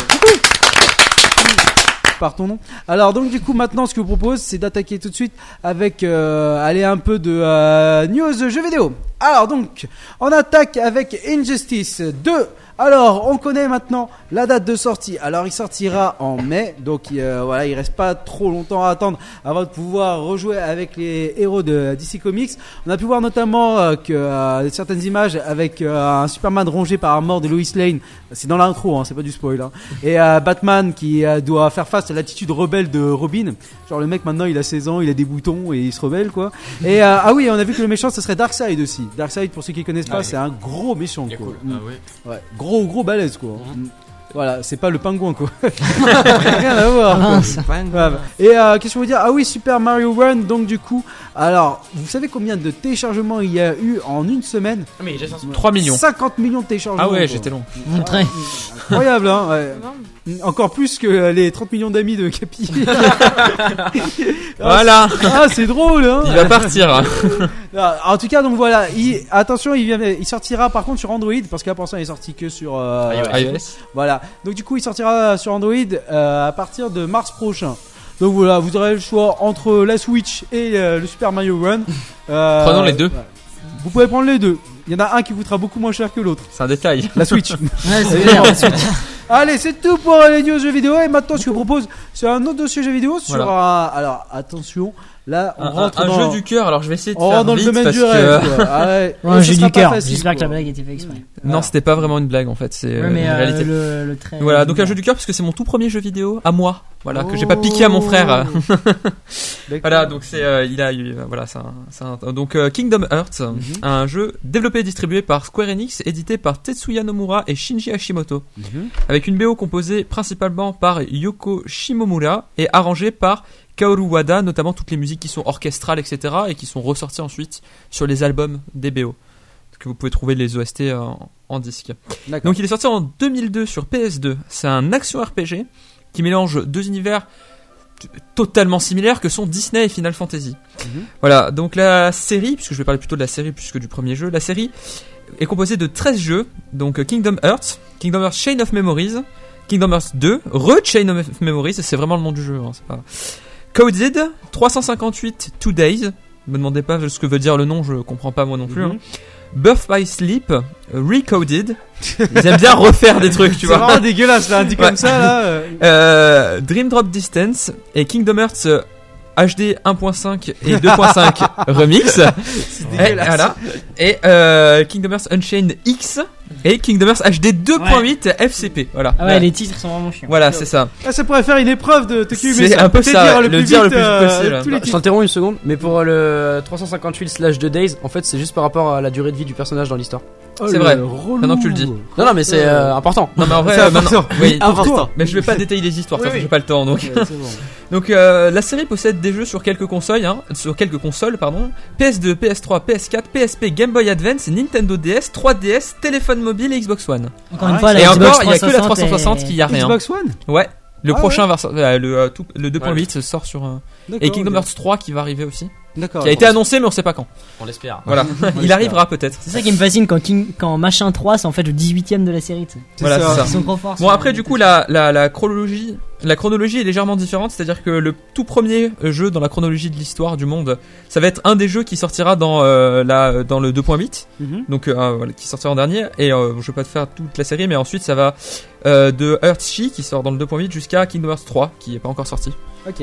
Par ton nom. Alors donc du coup maintenant ce que je vous propose c'est d'attaquer tout de suite avec euh, aller un peu de euh, news jeux vidéo. Alors donc on attaque avec Injustice deux. Alors on connaît maintenant la date de sortie. Alors il sortira en mai, donc euh, voilà il reste pas trop longtemps à attendre avant de pouvoir rejouer avec les héros de D C Comics. On a pu voir notamment euh, que euh, certaines images avec euh, un Superman rongé par la mort de Lois Lane. C'est dans l'intro, hein, c'est pas du spoil. Hein. Et euh, Batman qui euh, doit faire face à l'attitude rebelle de Robin. Genre le mec maintenant il a seize ans, il a des boutons et il se rebelle quoi. Et euh, ah oui on a vu que le méchant ce serait Darkseid aussi. Darkseid pour ceux qui connaissent pas Ah, c'est un gros méchant quoi. Mm. Ah ouais. Ouais, gros gros balèze quoi. Mm. Voilà, c'est pas le pingouin quoi. Rien à voir. quoi. mince. Ouais, bah. Et euh, qu'est-ce que je veux dire? Ah oui, Super Mario Run. Donc du coup, alors, vous savez combien de téléchargements il y a eu en une semaine? trois millions. cinquante millions de téléchargements. Ah ouais, quoi. j'étais long. Montré. Incroyable, hein. Ouais. Encore plus que les trente millions d'amis de Capi. Voilà, Ah, c'est drôle, hein. il va partir. Ah, en tout cas, donc voilà. Il, attention, il, vient, il sortira par contre sur Android parce qu'à pour ça, il est sorti que sur. Euh, iOS. Voilà. Donc du coup, il sortira sur Android euh, à partir de mars prochain. Donc voilà, vous aurez le choix entre la Switch et euh, le Super Mario Run. Euh, Prenons les deux. ouais. Vous pouvez prendre les deux. Il y en a un qui coûtera beaucoup moins cher que l'autre. C'est un détail. La Switch. Ouais, c'est clair. Allez, c'est tout pour les news jeux vidéo. Et maintenant, ce que je vous propose, c'est un autre dossier jeux vidéo sur Voilà. un... Alors, attention. Là, on Un, rentre un- un dans... jeu du cœur, alors je vais essayer de on faire rentre dans le vite domaine parce du que... rêve. Quoi. Ah ouais. Ouais, un Et ce jeu sera du pas cœur. facile, J'espère que la quoi. blague était faite exprès. Non, c'était pas vraiment une blague en fait, c'est Ouais, euh, mais une euh, réalité. le, le trait. Voilà, donc un jeu du cœur parce que c'est mon tout premier jeu vidéo à moi, voilà, que j'ai pas Oh. piqué à mon frère. D'accord. Voilà, donc c'est euh, il a eu euh, voilà, c'est un, c'est un- donc euh, Kingdom Hearts, Mhm. un jeu développé et distribué par Square Enix, édité par Tetsuya Nomura et Shinji Hashimoto, Mhm. avec une B O composée principalement par Yoko Shimomura et arrangée par Kaoru Wada, notamment toutes les musiques qui sont orchestrales, et cetera, et qui sont ressorties ensuite sur les albums des B O, que vous pouvez trouver les O S T en, en disque. D'accord. Donc il est sorti en deux mille deux sur P S deux. C'est un action R P G qui mélange deux univers t- totalement similaires que sont Disney et Final Fantasy. Mhm. Voilà, donc la série, puisque je vais parler plutôt de la série plus que du premier jeu, la série est composée de treize jeux, donc euh, Kingdom Hearts, Kingdom Hearts Chain of Memories, Kingdom Hearts deux, Re Chain of Memories, c'est vraiment le nom du jeu, hein, c'est pas... Coded, trois cent cinquante-huit Two Days, ne me demandez pas ce que veut dire le nom, je comprends pas moi non plus. Mhm. Hein. Birth by Sleep, Recoded, ils aiment bien refaire des trucs, tu C'est vois. vraiment dégueulasse là, dit Ouais. comme ça là. euh. Euh, Dream Drop Distance et Kingdom Hearts euh, H D un point cinq et deux point cinq Remix. C'est Et, dégueulasse. voilà. Et euh, Kingdom Hearts Unchained X et Kingdom Hearts H D deux point huit F C P. Voilà. Ah ouais, les titres sont vraiment chiants. Voilà, c'est ça. Ah, ça pourrait faire une épreuve de Tokyo C'est Ubisoft. un peu Peut-être ça, dire le plus dire vite, le plus euh, possible. tous les Je titres. t'interromps une seconde, mais pour le trois cent cinquante-huit slash deux days, en fait, c'est juste par rapport à la durée de vie du personnage dans l'histoire. Oh, c'est le vrai. relou. Maintenant que tu le dis. Non, non, mais c'est euh, important. Non mais en vrai, C'est euh, maintenant- important. oui, Important. mais je vais pas détailler les histoires, Oui, parce que oui. j'ai pas le temps. Donc, Ouais, c'est bon. donc euh, la série possède des jeux sur quelques consoles, hein, sur quelques consoles, pardon. P S deux, P S trois, P S quatre, P S P, Game Boy Advance, Nintendo D S, trois D S, téléphone mobile et Xbox One. Encore Ah, une fois, la Et Xbox encore, il y a que la trois cent trois cent soixante est- qui y a rien. Xbox One. Ouais. Le Ah prochain va sortir, euh, le, euh, tout- le deux point huit Ouais. sort sur. euh, D'accord. et Kingdom ok. Hearts trois qui va arriver aussi. D'accord. Qui a été annoncé, mais on sait pas quand. On l'espère. Voilà. Il arrivera peut-être. C'est ça qui me fascine quand, King, quand Machin trois, c'est en fait le dix-huitième de la série. Tu sais. C'est Voilà, ça. c'est ça. Ils sont trop forts. Bon sur- après du coup la, la, la chronologie la chronologie est légèrement différente, c'est-à-dire que le tout premier jeu dans la chronologie de l'histoire du monde, ça va être un des jeux qui sortira dans euh, la dans le deux point huit, Mhm. donc euh, voilà, qui sortira en dernier, et euh, je vais pas te faire toute la série, mais ensuite ça va euh, de Earthsea qui sort dans le deux point huit jusqu'à Kingdom Hearts trois qui est pas encore sorti. Ok.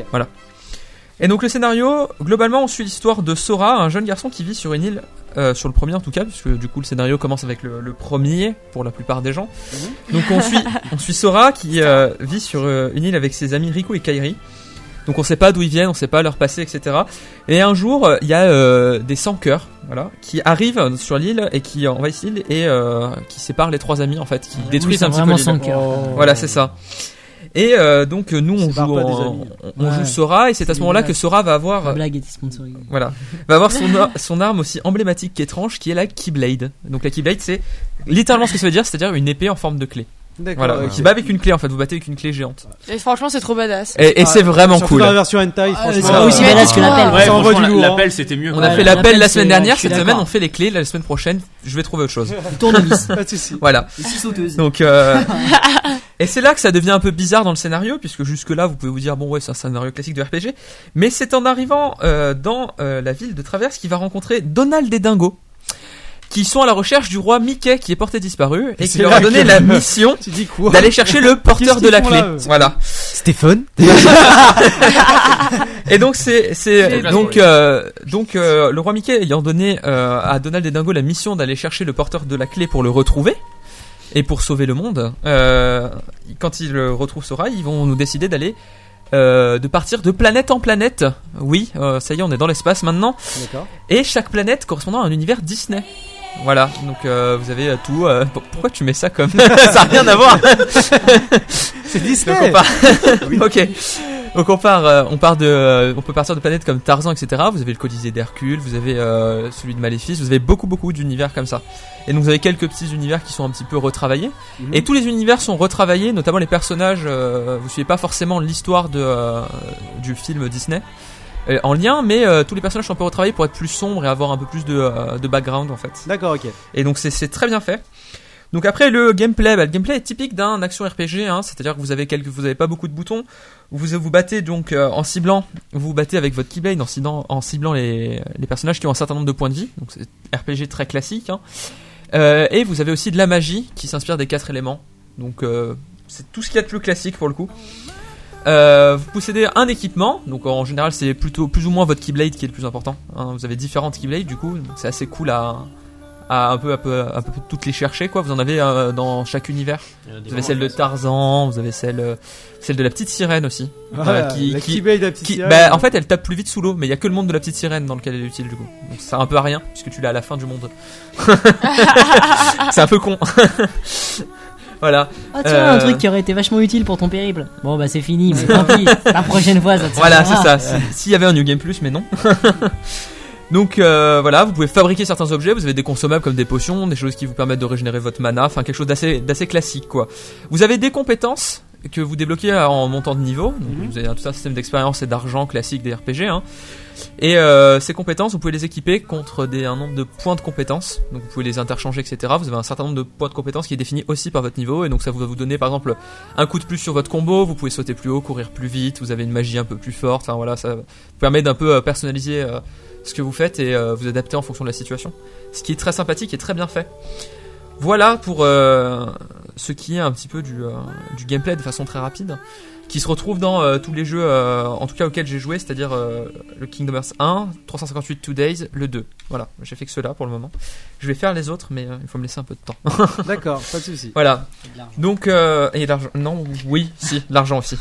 Et donc le scénario, globalement on suit l'histoire de Sora, un jeune garçon qui vit sur une île, euh, sur le premier en tout cas, puisque du coup le scénario commence avec le, le premier pour la plupart des gens. Donc on suit, on suit Sora qui euh, vit sur euh, une île avec ses amis Riku et Kairi. Donc on sait pas d'où ils viennent, on sait pas leur passé, et cetera. Et un jour il y a euh, des sans-cœurs, voilà, qui arrivent sur l'île et qui envahissent l'île et euh, qui séparent les trois amis en fait, qui détruisent Ils un sont petit peu vraiment l'île. sans cœur. Voilà, c'est ça. Et euh, donc euh, nous on Sépare joue, pas des en- amis. on, on Ouais. joue Sora et c'est à ce C'est moment-là une que Sora va avoir, La euh, blague était sponsorisée. voilà, va avoir son, ar- son arme aussi emblématique qu'étrange, qui est la Keyblade. Donc la Keyblade c'est littéralement ce que ça veut dire, c'est-à-dire une épée en forme de clé. D'accord. Voilà, ok. qui bat avec une clé en fait, vous battez avec une clé géante. Et franchement, c'est trop badass. Et, et c'est vraiment Surtout cool. dans la version hentai, c'est franchement. pas aussi euh, badass que l'appel. Ouais, Ça envoie franchement, du lourd, hein. l'appel c'était mieux. On quoi. a Ouais, fait l'appel l'appel, la semaine c'est- dernière, je suis cette semaine d'accord. on fait les clés, la semaine prochaine je vais trouver autre chose. Tournevis. Pas de soucis. Voilà. Et six sauteuses. Donc euh, et c'est là que ça devient un peu bizarre dans le scénario, puisque jusque là vous pouvez vous dire bon ouais c'est un scénario classique de R P G, mais c'est en arrivant euh, dans euh, la ville de Traverse qu'il va rencontrer Donald et Dingo, qui sont à la recherche du roi Mickey qui est porté disparu et qui C'est leur là a donné que- la mission Tu dis quoi? d'aller chercher le porteur Qu'est-ce de la qu'ils clé. font là, eux Voilà. Stéphane. Et donc c'est c'est C'est donc euh, donc euh, le roi Mickey ayant donné euh, à Donald et Dingo la mission d'aller chercher le porteur de la clé pour le retrouver et pour sauver le monde. Euh, quand ils le retrouvent Sora, ils vont nous décider d'aller euh, de partir de planète en planète. Oui, euh, ça y est, on est dans l'espace maintenant. D'accord. Et chaque planète correspondant à un univers Disney. Voilà, donc euh, vous avez euh, tout. euh, pour- pourquoi tu mets ça comme ça n'a rien à voir. C'est Donc Disney. on part. Ok. Donc on part, euh, on part de, euh, on peut partir de planètes comme Tarzan, et cetera. Vous avez le Colisée d'Hercule, vous avez euh, celui de Maléfice, vous avez beaucoup beaucoup d'univers comme ça. Et donc vous avez quelques petits univers qui sont un petit peu retravaillés. Mhm. Et tous les univers sont retravaillés, notamment les personnages. Euh, vous suivez pas forcément l'histoire de euh, du film Disney euh, en lien, mais euh, tous les personnages sont un peu retravaillés pour être plus sombres et avoir un peu plus de, euh, de background en fait. D'accord, ok. Et donc c'est c'est très bien fait. Donc après le gameplay, bah, le gameplay est typique d'un action R P G, hein, c'est-à-dire que vous avez quelques, vous avez pas beaucoup de boutons. Vous vous battez donc euh, en ciblant, vous vous battez avec votre Keyblade en ciblant, en ciblant les, les personnages qui ont un certain nombre de points de vie. Donc c'est R P G très classique. Hein. Euh, et vous avez aussi de la magie qui s'inspire des quatre éléments. Donc euh, c'est tout ce qu'il y a de plus classique pour le coup. Euh, vous possédez un équipement, donc en général c'est plutôt plus ou moins votre Keyblade qui est le plus important. Hein. Vous avez différentes Keyblades du coup, donc c'est assez cool à à un peu, un peu, un peu toutes les chercher quoi. Vous en avez euh, dans chaque univers. Vous avez celle de Tarzan, vous avez celle, euh, celle de la petite sirène aussi. Voilà, Euh, qui, la qui, Keyblade de la petite qui- sirène. bah, en fait, elle tape plus vite sous l'eau, mais il y a que le monde de la petite sirène dans lequel elle est utile du coup. Donc ça sert un peu à rien puisque tu l'as à la fin du monde. C'est un peu con. Voilà. Ah tiens, Euh, un truc qui aurait été vachement utile pour ton périple. Bon bah c'est fini, mais tant pis. La prochaine fois ça te Voilà, c'est servira. ça. Si- S'il y avait un New Game Plus, mais non. Donc euh, voilà, vous pouvez fabriquer certains objets, vous avez des consommables comme des potions, des choses qui vous permettent de régénérer votre mana, enfin quelque chose d'assez d'assez classique quoi. Vous avez des compétences que vous débloquez en montant de niveau. Donc Mhm. vous avez un- tout un système d'expérience et d'argent classique des R P G. Hein. Et euh, ces compétences, vous pouvez les équiper contre des, un nombre de points de compétences. Donc vous pouvez les interchanger, et cetera. Vous avez un certain nombre de points de compétences qui est défini aussi par votre niveau. Et donc ça va vous donner par exemple un coup de plus sur votre combo. Vous pouvez sauter plus haut, courir plus vite. Vous avez une magie un peu plus forte. Enfin voilà, ça vous permet d'un peu euh, personnaliser euh, ce que vous faites et euh, vous adapter en fonction de la situation. Ce qui est très sympathique et très bien fait. Voilà pour euh, ce qui est un petit peu du, euh, du gameplay de façon très rapide, qui se retrouve dans euh, tous les jeux, euh, en tout cas auxquels j'ai joué, c'est-à-dire euh, le Kingdom Hearts un, trois cent cinquante-huit Two Days, le deux. Voilà, j'ai fait que ceux-là pour le moment. Je vais faire les autres, mais euh, il faut me laisser un peu de temps. D'accord, pas de souci. Voilà. C'est de l'argent. Donc, euh, et l'argent. Non, oui, si, l'argent aussi.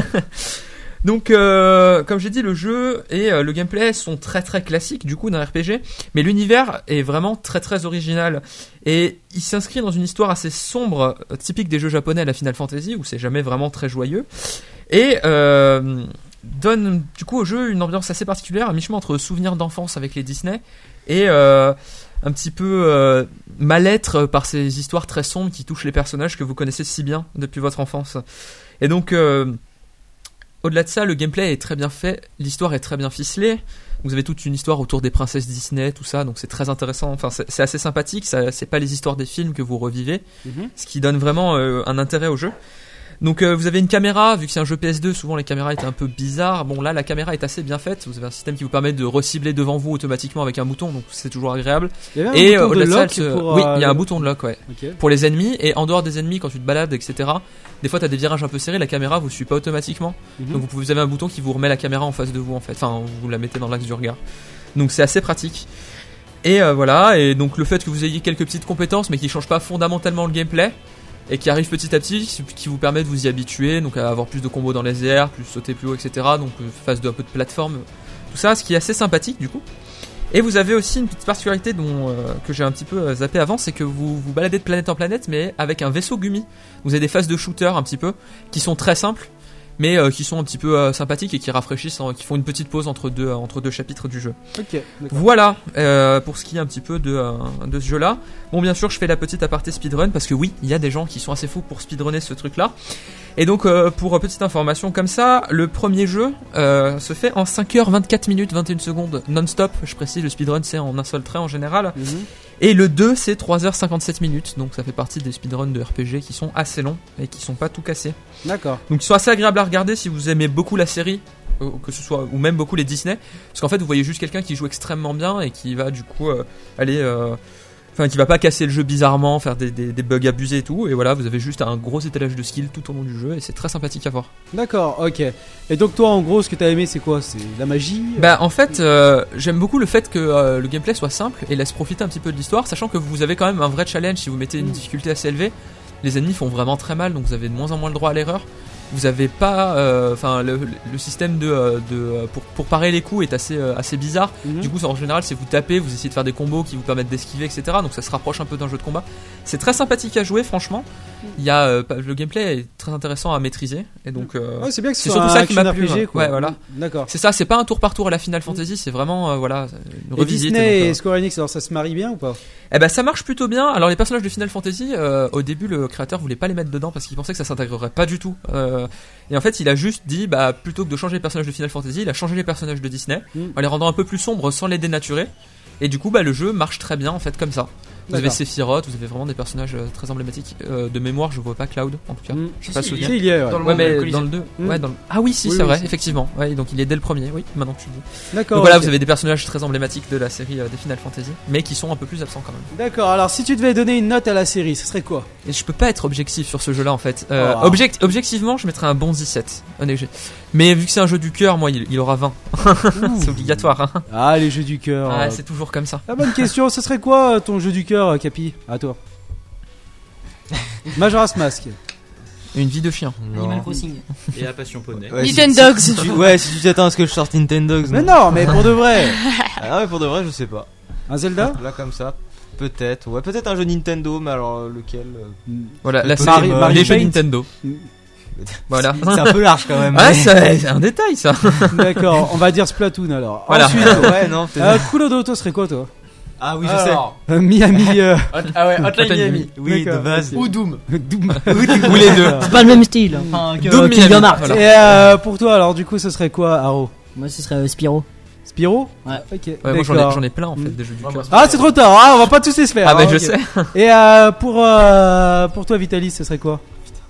Donc, euh, comme j'ai dit, le jeu et euh, le gameplay sont très très classiques du coup d'un R P G, mais l'univers est vraiment très très original et il s'inscrit dans une histoire assez sombre, euh, typique des jeux japonais à la Final Fantasy où c'est jamais vraiment très joyeux et euh, donne du coup au jeu une ambiance assez particulière, à mi-chemin entre souvenirs d'enfance avec les Disney et euh, un petit peu euh, mal-être par ces histoires très sombres qui touchent les personnages que vous connaissez si bien depuis votre enfance. Et donc euh, au-delà de ça, le gameplay est très bien fait, l'histoire est très bien ficelée. Vous avez toute une histoire autour des princesses Disney, tout ça, donc c'est très intéressant. Enfin, c'est, c'est assez sympathique. Ça, c'est pas les histoires des films que vous revivez, Mhm. ce qui donne vraiment euh, un intérêt au jeu. Donc, euh, vous avez une caméra, vu que c'est un jeu P S deux, souvent les caméras étaient un peu bizarres. Bon, là, la caméra est assez bien faite. Vous avez un système qui vous permet de recibler devant vous automatiquement avec un bouton, donc c'est toujours agréable. Il y avait un Et bouton euh, de au-delà de ça, lock elle se- pour, oui, euh, il y a un le- bouton de lock, ouais. Ok. Pour les ennemis et en dehors des ennemis quand tu te balades, et cetera. Des fois, t'as des virages un peu serrés, la caméra vous suit pas automatiquement. Mhm. Donc vous, pouvez, vous avez un bouton qui vous remet la caméra en face de vous en fait, enfin vous la mettez dans l'axe du regard. Donc c'est assez pratique. Et euh, voilà, et donc le fait que vous ayez quelques petites compétences mais qui changent pas fondamentalement le gameplay et qui arrivent petit à petit, qui vous permet de vous y habituer, donc à avoir plus de combos dans les airs, plus sauter plus haut, et cetera. Donc euh, phase de un peu de plateforme, tout ça, ce qui est assez sympathique du coup. Et vous avez aussi une petite particularité dont, euh, que j'ai un petit peu euh, zappé avant, c'est que vous vous baladez de planète en planète, mais avec un vaisseau Gumi. Vous avez des phases de shooter un petit peu, qui sont très simples, mais euh, qui sont un petit peu euh, sympathiques et qui rafraîchissent, en- qui font une petite pause entre deux, euh, entre deux chapitres du jeu. Ok, d'accord. Voilà euh, pour ce qui est un petit peu de, euh, de ce jeu-là. Bon, bien sûr, je fais la petite aparté speedrun, parce que oui, il y a des gens qui sont assez fous pour speedrunner ce truc-là. Et donc, euh, pour euh, petite information comme ça, le premier jeu euh, se fait en cinq heures vingt-quatre minutes vingt et une secondes non-stop. Je précise, le speedrun c'est en un seul trait en général. Mhm. Et le deux c'est trois heures cinquante-sept minutes. Donc ça fait partie des speedruns de R P G qui sont assez longs et qui sont pas tout cassés. D'accord. Donc ils sont assez agréables à regarder si vous aimez beaucoup la série, euh, que ce soit ou même beaucoup les Disney, parce qu'en fait vous voyez juste quelqu'un qui joue extrêmement bien et qui va du coup euh, aller, euh, enfin qui va pas casser le jeu bizarrement, faire des, des, des bugs abusés et tout. Et voilà, vous avez juste un gros étalage de skill tout au long du jeu et c'est très sympathique à voir. D'accord, ok. Et donc toi, en gros, ce que t'as aimé, c'est quoi? C'est la magie? Bah en fait euh, j'aime beaucoup le fait que euh, le gameplay soit simple et laisse profiter un petit peu de l'histoire, sachant que vous avez quand même un vrai challenge si vous mettez une Mm. difficulté assez élevée. Les ennemis font vraiment très mal, donc vous avez de moins en moins le droit à l'erreur. Vous avez pas, euh, enfin le, le système de, euh, de euh, pour, pour parer les coups est assez euh, assez bizarre. Mhm. Du coup, en général, c'est vous tapez, vous essayez de faire des combos qui vous permettent d'esquiver, et cetera. Donc ça se rapproche un peu d'un jeu de combat. C'est très sympathique à jouer, franchement. Il y a euh, pas- le gameplay est très intéressant à maîtriser et donc euh, Ouais, c'est bien que ce c'est soit surtout un ça qui action m'a plu, R P G, ouais. quoi. Ouais, voilà. D'accord. c'est ça, c'est pas un tour par tour à la Final Fantasy, c'est vraiment euh, voilà une Et revisite. Disney donc, euh, et Square Enix, alors ça se marie bien ou pas? eh ben ça marche plutôt bien. Alors les personnages de Final Fantasy, euh, au début le créateur voulait pas les mettre dedans parce qu'il pensait que ça s'intégrerait pas du tout. Euh, et en fait il a juste dit bah plutôt que de changer les personnages de Final Fantasy, il a changé les personnages de Disney Mm. en les rendant un peu plus sombres sans les dénaturer. Et du coup bah le jeu marche très bien en fait comme ça. Vous avez D'accord. Sephiroth, vous avez vraiment des personnages euh, très emblématiques. Euh, de mémoire je vois pas Cloud en tout cas. Mm. Je sais pas Si, le si, souvenir. Si, il y est, ouais. Dans le Ouais monde de mais Colisée. dans le deux. Mm. Ouais, dans le... Ah oui si Oui, c'est oui, vrai si. effectivement. Ouais donc il est dès le premier. Oui maintenant que tu le dis. D'accord. Donc voilà ok. vous avez des personnages très emblématiques de la série euh, des Final Fantasy, mais qui sont un peu plus absents quand même. D'accord, alors si tu devais donner une note à la série, ce serait quoi? Et je peux pas être objectif sur ce jeu-là en fait. Euh, Oh. object- objectivement, je mettrais un bon dix-sept. honnêtement. Mais vu que c'est un jeu du cœur, moi, il, il aura vingt. C'est obligatoire. Hein. Ah, les jeux du cœur. Ah, euh. c'est toujours comme ça. La bonne question, ce serait quoi euh, ton jeu du cœur, euh, Capi? À toi. Majora's Mask. Une vie de chien. Animal Crossing. Et la passion poney. Ouais, si- Nintendogs. si tu- Ouais, si tu t'attends à ce que je sorte Nintendogs. Mais non, mais pour de vrai. Ah ouais, pour de vrai, je sais pas. Un Zelda? Là, comme ça, peut-être. Ouais, peut-être un jeu Nintendo, mais alors euh, lequel euh, Voilà, la Mario- série Mario les jeux Paint. Nintendo. Mm. Voilà. C'est un peu large quand même. Ah, mais- c'est c'est un détail ça. D'accord, on va dire Splatoon alors. Voilà. Ensuite, ouais, non, peut-être. euh, Kulodo, toi, serait quoi toi? Ah oui, je Alors, Euh, Miami. Euh... hot- ah ouais, Hotline Hotline Miami. sais. Oui, de D'accord. base. Ou Doom. Doom. Ou les deux. C'est pas le même style. Enfin, que Doom Kingdom Miami, Hearts. voilà. Et euh, pour toi, alors du coup, ce serait quoi, Haro? Moi, ce serait euh, Spyro. Spyro? Ouais. Ok. Ouais, moi j'en ai, d'accord. j'en ai plein en fait Mm. des jeux du Ouais, cœur. moi, Ah, c'est trop tard, ah, on va pas tous les se faire. Ah bah hein, je ok. sais. Et euh, pour, euh, pour toi, Vitalis, ce serait quoi?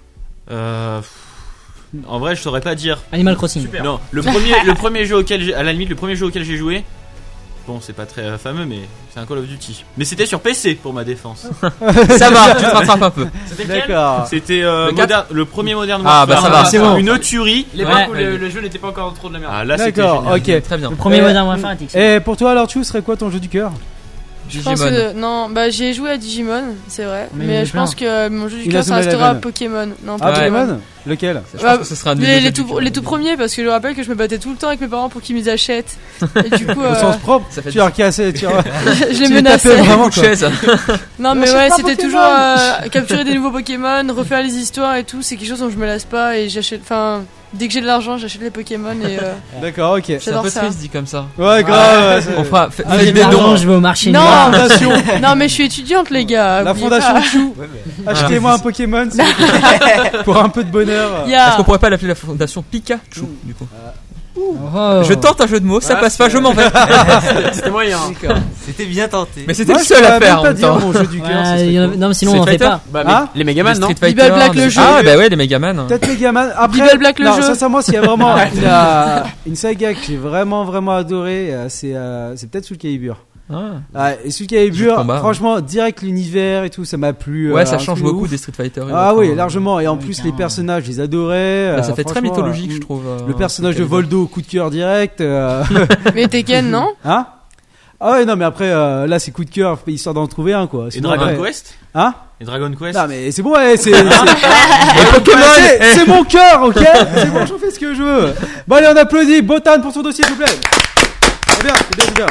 Euh, pff, en vrai, je saurais pas dire. Animal Crossing. Non, le premier, le premier jeu auquel j'ai, à la limite, le premier jeu auquel j'ai joué. Bon, c'est pas très euh, fameux, mais c'est un Call of Duty. Mais c'était sur P C pour ma défense. Ça va, tu te rattrapes un peu. C'était lequel? D'accord. C'était euh, Le quatre Modern- le premier Modern Ah, bah, Warfare. ça va, c'est bon. Une tuerie. L'époque Ouais. où le, le jeu n'était pas encore trop de la merde. Ah là, c'était D'accord, génial. ok. Très bien. Le premier Euh, Modern Warfare était excellent. Et pour toi, alors, Chou, serait quoi ton jeu du cœur? Je pense Digimon. que non, bah j'ai joué à Digimon, c'est vrai, Mais il y en mais, a je plein. pense que mon jeu du cœur Inazuma ça restera Eleven. Pokémon. Non, Ah, Ouais. Pokémon? Lequel? Je Bah, pense que ce sera un de mes Les, jeux les, du tout, cœur. les tout premiers, parce que je me rappelle que je me battais tout le temps avec mes parents pour qu'ils me les achètent. Et du coup, Au euh, sens propre? Ça fait Tu as recassé, tu as. je les tu les menaçais. tapais vraiment, Coup de quoi. chaise. Non, mais Achète ouais, pas c'était Pokémon. toujours euh, capturer des nouveaux Pokémon, refaire les histoires et tout. C'est quelque chose dont je me lasse pas et j'achète. Enfin, dès que j'ai de l'argent, j'achète les Pokémon et. Euh, D'accord, ok. C'est un J'adore peu ça. triste dit comme ça. Ouais, grave. ouais, c'est- On fera, fait- Ah, faites j'ai des de dons. L'argent, je vais au marché Non. noir. Fondation. Non, mais je suis étudiante, les gars. La oubliez fondation pas. Chou. Achetez-moi un Pokémon s'il vous plaît. Pour un peu de bonheur. Il y a- Est-ce qu'on pourrait pas l'appeler la fondation Pikachu du coup? Oh. Je tente un jeu de mots, ça Ah, passe pas, c'est- je m'en vais. C'était moyen. D'accord. C'était bien tenté. Mais c'était Moi, le je seul à pourrais faire même en pas même dire temps. mon jeu du cœur. Ouais, ce serait il y en a- quoi non, mais sinon on Street en fait Fighter pas. Bah, mais Ah les Megaman, non? Street Fighter, Bible Black, le des- jeu. Ah bah ouais, les Megaman. Peut-être Megaman. Après, Bible Black, le non, jeu. sincèrement, s'il y a vraiment une, euh, une saga que j'ai vraiment vraiment adoré, euh, c'est euh, c'est peut-être Soul Calibur. Ah. Ah, et Soul Jeu de Calibur, combat, franchement, direct l'univers et tout, ça m'a plu. Ouais, euh, ça un change truc de beaucoup ouf. des Street Fighter. et Ah autres, oui, hein. largement. Et en Ouais, plus, les carrément. personnages, je les adorais. Bah, ça euh, fait très franchement, mythologique, euh, je trouve. euh, Le personnage de Street Calibur. Voldo, coup de cœur direct. euh, Mais Tekken, non? Hein? Ah ouais, non, mais après, euh, là, c'est coup de cœur, histoire d'en trouver un, quoi. Et Sinon, Dragon après- Quest Hein? Et Dragon Quest Non, mais c'est bon, ouais, c'est. c'est- Et Pokémon c'est c'est mon cœur, ok? C'est bon, j'en fais ce que je veux. Bon, allez, on applaudit Botan pour son dossier, s'il vous plaît. C'est bien, c'est bien, c'est bien.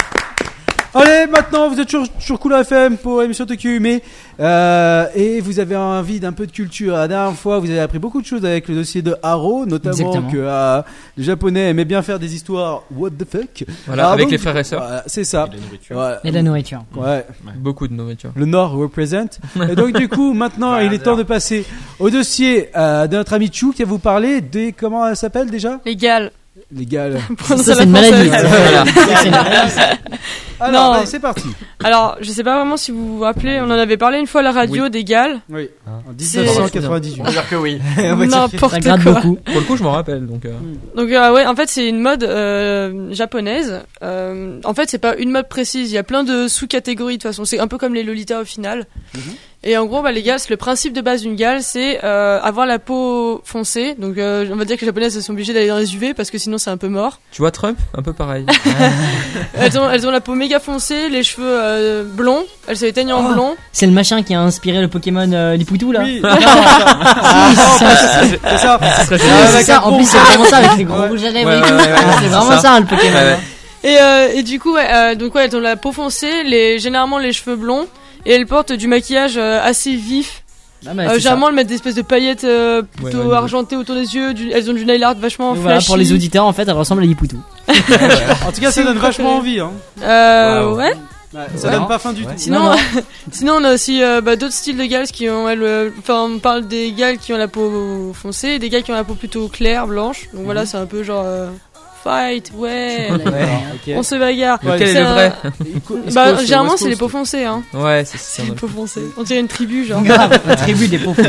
Allez, maintenant, vous êtes sur, sur Cool F M pour l'émission Tokyo Hume. Euh, et vous avez envie d'un peu de culture. La dernière fois, vous avez appris beaucoup de choses avec le dossier de Haro, notamment Exactement. que euh, les Japonais aimaient bien faire des histoires what the fuck. Voilà, Alors, avec donc, les frères et sœurs. voilà, c'est ça. Et de la nourriture. Ouais. Et de la nourriture. Ouais. Beaucoup de nourriture. Le Nord représente. Et donc du coup, maintenant, il est temps de passer au dossier euh, de notre ami Chou qui va vous parler des comment elle s'appelle déjà Légal. les gars. là. Ça, c'est une maladie. Voilà. Ça, c'est une maladie. Alors, Non. allez, c'est parti. Alors, je sais pas vraiment si vous vous rappelez, on en avait parlé une fois à la radio des Galles. Oui. En C'est- dix-neuf cent quatre-vingt-dix-huit. On va dire que oui. Ça N'importe gratte quoi. beaucoup. Pour le coup, je m'en rappelle. Donc, euh, Donc euh, ouais, en fait c'est une mode euh, japonaise. Euh, en fait c'est pas une mode précise, il y a plein de sous-catégories de toute façon. C'est un peu comme les Lolita au final. Et en gros, bah, les gals, le principe de base d'une gale, c'est euh, avoir la peau foncée. Donc euh, on va dire que les japonaises elles sont obligées d'aller dans les U V parce que sinon c'est un peu mort. tu vois Trump, un peu pareil. Elles ont, elles ont la peau méga foncée, les cheveux euh, blonds, elles se éteignent en Oh. blond. C'est le machin qui a inspiré le Pokémon euh, Lipoutou là. Oui. Non, si, c'est ça. C'est ça. C'est avec ça. un En gros plus, c'est vraiment ça avec les gros Ouais. rouges à lèvres Ouais, et ouais, tout. ouais, ouais, C'est c'est vraiment ça. ça le Pokémon. Ouais, ouais. Et, euh, et du coup, ouais, euh, donc ouais, elles ont la peau foncée, les, généralement les cheveux blonds, et elles portent du maquillage euh, assez vif. Ah, bah, Euh, c'est généralement, elles mettent des espèces de paillettes euh, plutôt Ouais, ouais, ouais. argentées autour des yeux. Du, elles ont du nail art vachement ça. Voilà, flashy. pour les auditeurs, en fait, elle ressemble à Lipoutou. En tout cas, ça C'est donne mon vachement préféré. envie. Hein. Euh, Wow. ouais. Ouais, ça Ouais. donne pas faim du Ouais. tout. Sinon, Non, non. sinon on a aussi euh, bah, d'autres styles de gals qui ont, elles, euh, enfin, on parle des gals qui ont la peau foncée, et des gals qui ont la peau plutôt claire, blanche. Donc voilà, c'est un peu genre euh, fight, ouais. Ok. On se bagarre. Ouais, Lequel est c'est le un- vrai East Bah, Coast, généralement, West c'est les Coast. peaux foncées, hein. Ouais, c'est C'est ça. les peaux foncées. On dirait une tribu, genre. Grave, la tribu des pauvres.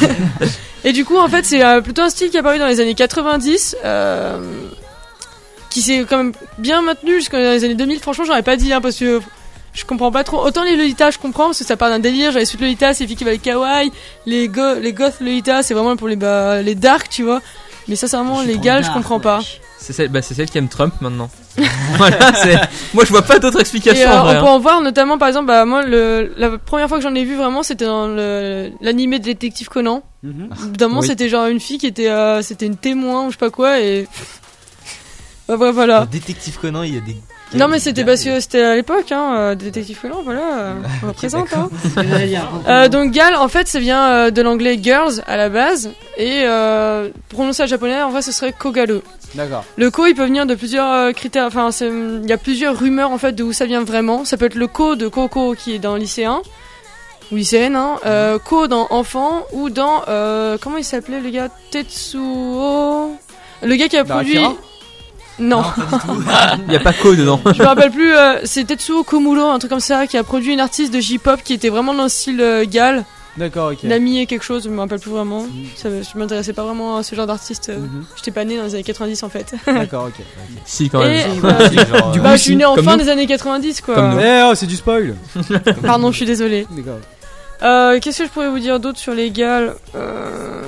Et du coup, en fait, c'est euh, plutôt un style qui est apparu dans les années quatre-vingt-dix, euh, qui s'est quand même bien maintenu jusqu'aux les années deux mille. Franchement, j'aurais pas dit, hein, parce que je comprends pas trop. Autant les Lolita, je comprends, parce que ça part d'un délire. Genre les suites Lolita, c'est les filles qui veulent kawaii. Les, go les goth Lolita, c'est vraiment pour les, bah, les dark, tu vois. Mais sincèrement, les gars, je comprends pas. C'est celle, bah, c'est celle qui aime Trump maintenant. Voilà, c'est. Moi, je vois pas d'autre Et explication euh, en vrai. on hein. peut en voir notamment, par exemple, bah, moi, le, la première fois que j'en ai vu vraiment, c'était dans le- l'animé de Détective Conan. Mhm. D'un moment, Oui. c'était genre une fille qui était, euh, c'était une témoin ou je sais pas quoi, et. Bah, ouais, voilà. Dans Détective Conan, il y a des Non mais c'était parce que c'était à l'époque, hein, euh, Détective Conan, voilà, euh, on représente. Hein. Euh, donc Gal, en fait, ça vient euh, de l'anglais girls à la base, et euh, prononcé à japonais, en vrai, ce serait Kogalo. D'accord. Le ko, il peut venir de plusieurs euh, critères, enfin, c'est- il y a plusieurs rumeurs en fait de où ça vient vraiment. Ça peut être le ko de Coco qui est dans lycéen ou lycéenne, hein, euh, ko dans enfant ou dans euh, comment il s'appelait le gars, Tetsuo, le gars qui a Dans produit. Akira Non. Il y a pas Co dedans. Je me rappelle plus, euh, c'est Tetsuo Komuro, un truc comme ça, qui a produit une artiste de J-pop qui était vraiment dans le style euh, Gal. D'accord, ok. Nami et quelque chose, je me rappelle plus vraiment. Ça, je m'intéressais pas vraiment à ce genre d'artiste. euh, Mhm. J'étais pas née dans les années quatre-vingt-dix en fait. D'accord, ok. Si, quand Et, même. euh, Genre, Du euh, bah, coup, je suis si, née en comme fin nous. des années quatre-vingt-dix quoi. Comme nous. Eh oh, c'est du spoil. Pardon, je suis désolée. D'accord. Euh, Qu'est-ce que je pourrais vous dire d'autre sur les Gals euh...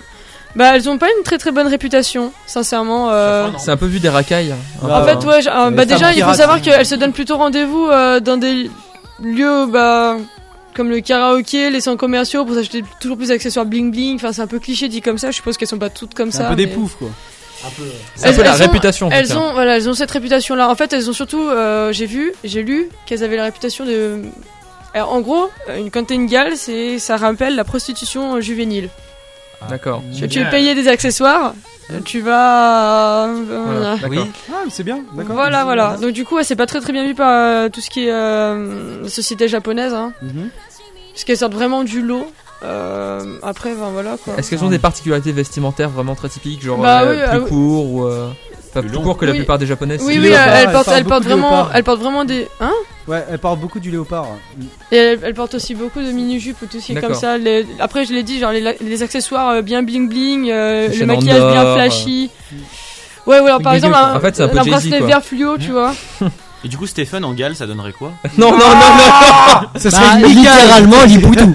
Bah, elles ont pas une très très bonne réputation, sincèrement. Euh... C'est un peu vu des racailles. hein. Bah, En fait, ouais, j'- euh, les bah femmes déjà, il faut pirates, savoir hein. qu'elles se donnent plutôt rendez-vous euh, dans des lieux, bah, comme le karaoké, les centres commerciaux pour s'acheter toujours plus d'accessoires bling bling. Enfin, c'est un peu cliché dit comme ça. Je suppose qu'elles sont pas toutes comme C'est ça. un peu des mais- poufs, quoi. C'est un Elles- peu la elles ont- réputation. en tout Elles cas. ont, voilà, elles ont cette réputation-là. En fait, elles ont surtout, euh, j'ai vu, j'ai lu qu'elles avaient la réputation de. Alors, en gros, une quand t'es une gale, c'est, ça rappelle la prostitution euh, juvénile. D'accord. Tu, tu veux payer des accessoires, euh, tu vas. euh, Voilà, voilà. D'accord. Ah, mais c'est bien, d'accord. Voilà, voilà. Donc du coup, ouais, c'est pas très très bien vu par euh, tout ce qui est euh, société japonaise, hein, Mhm. parce qu'elles sortent vraiment du lot. Euh, après, ben voilà quoi. Est-ce qu'elles ont des particularités vestimentaires vraiment très typiques, genre Bah euh, oui, plus ah oui. court ou euh, enfin, Plus plus long. court que la Oui. plupart des japonaises Oui, c'est- oui, léopard, elles, elles elles portent, portent elles portent beaucoup de vraiment, léopard. elles portent vraiment des, hein. Ouais, elle porte beaucoup du léopard. Et elles, elles portent aussi beaucoup de mini-jupes ou tout ce qui est comme D'accord. ça. Les- après, je l'ai dit, genre les, les accessoires euh, bien bling bling, euh, Les le chaînes en maquillage bien or, flashy. Ouais, ouais, alors, par Oui, exemple, oui. un, En fait, c'est un peu un Jay-Z, bracelet quoi. vert fluo, tu vois. Et du coup, Stéphane en Galles, ça donnerait quoi? Non, non, non, non. Ça Bah, littéralement Lipoutou.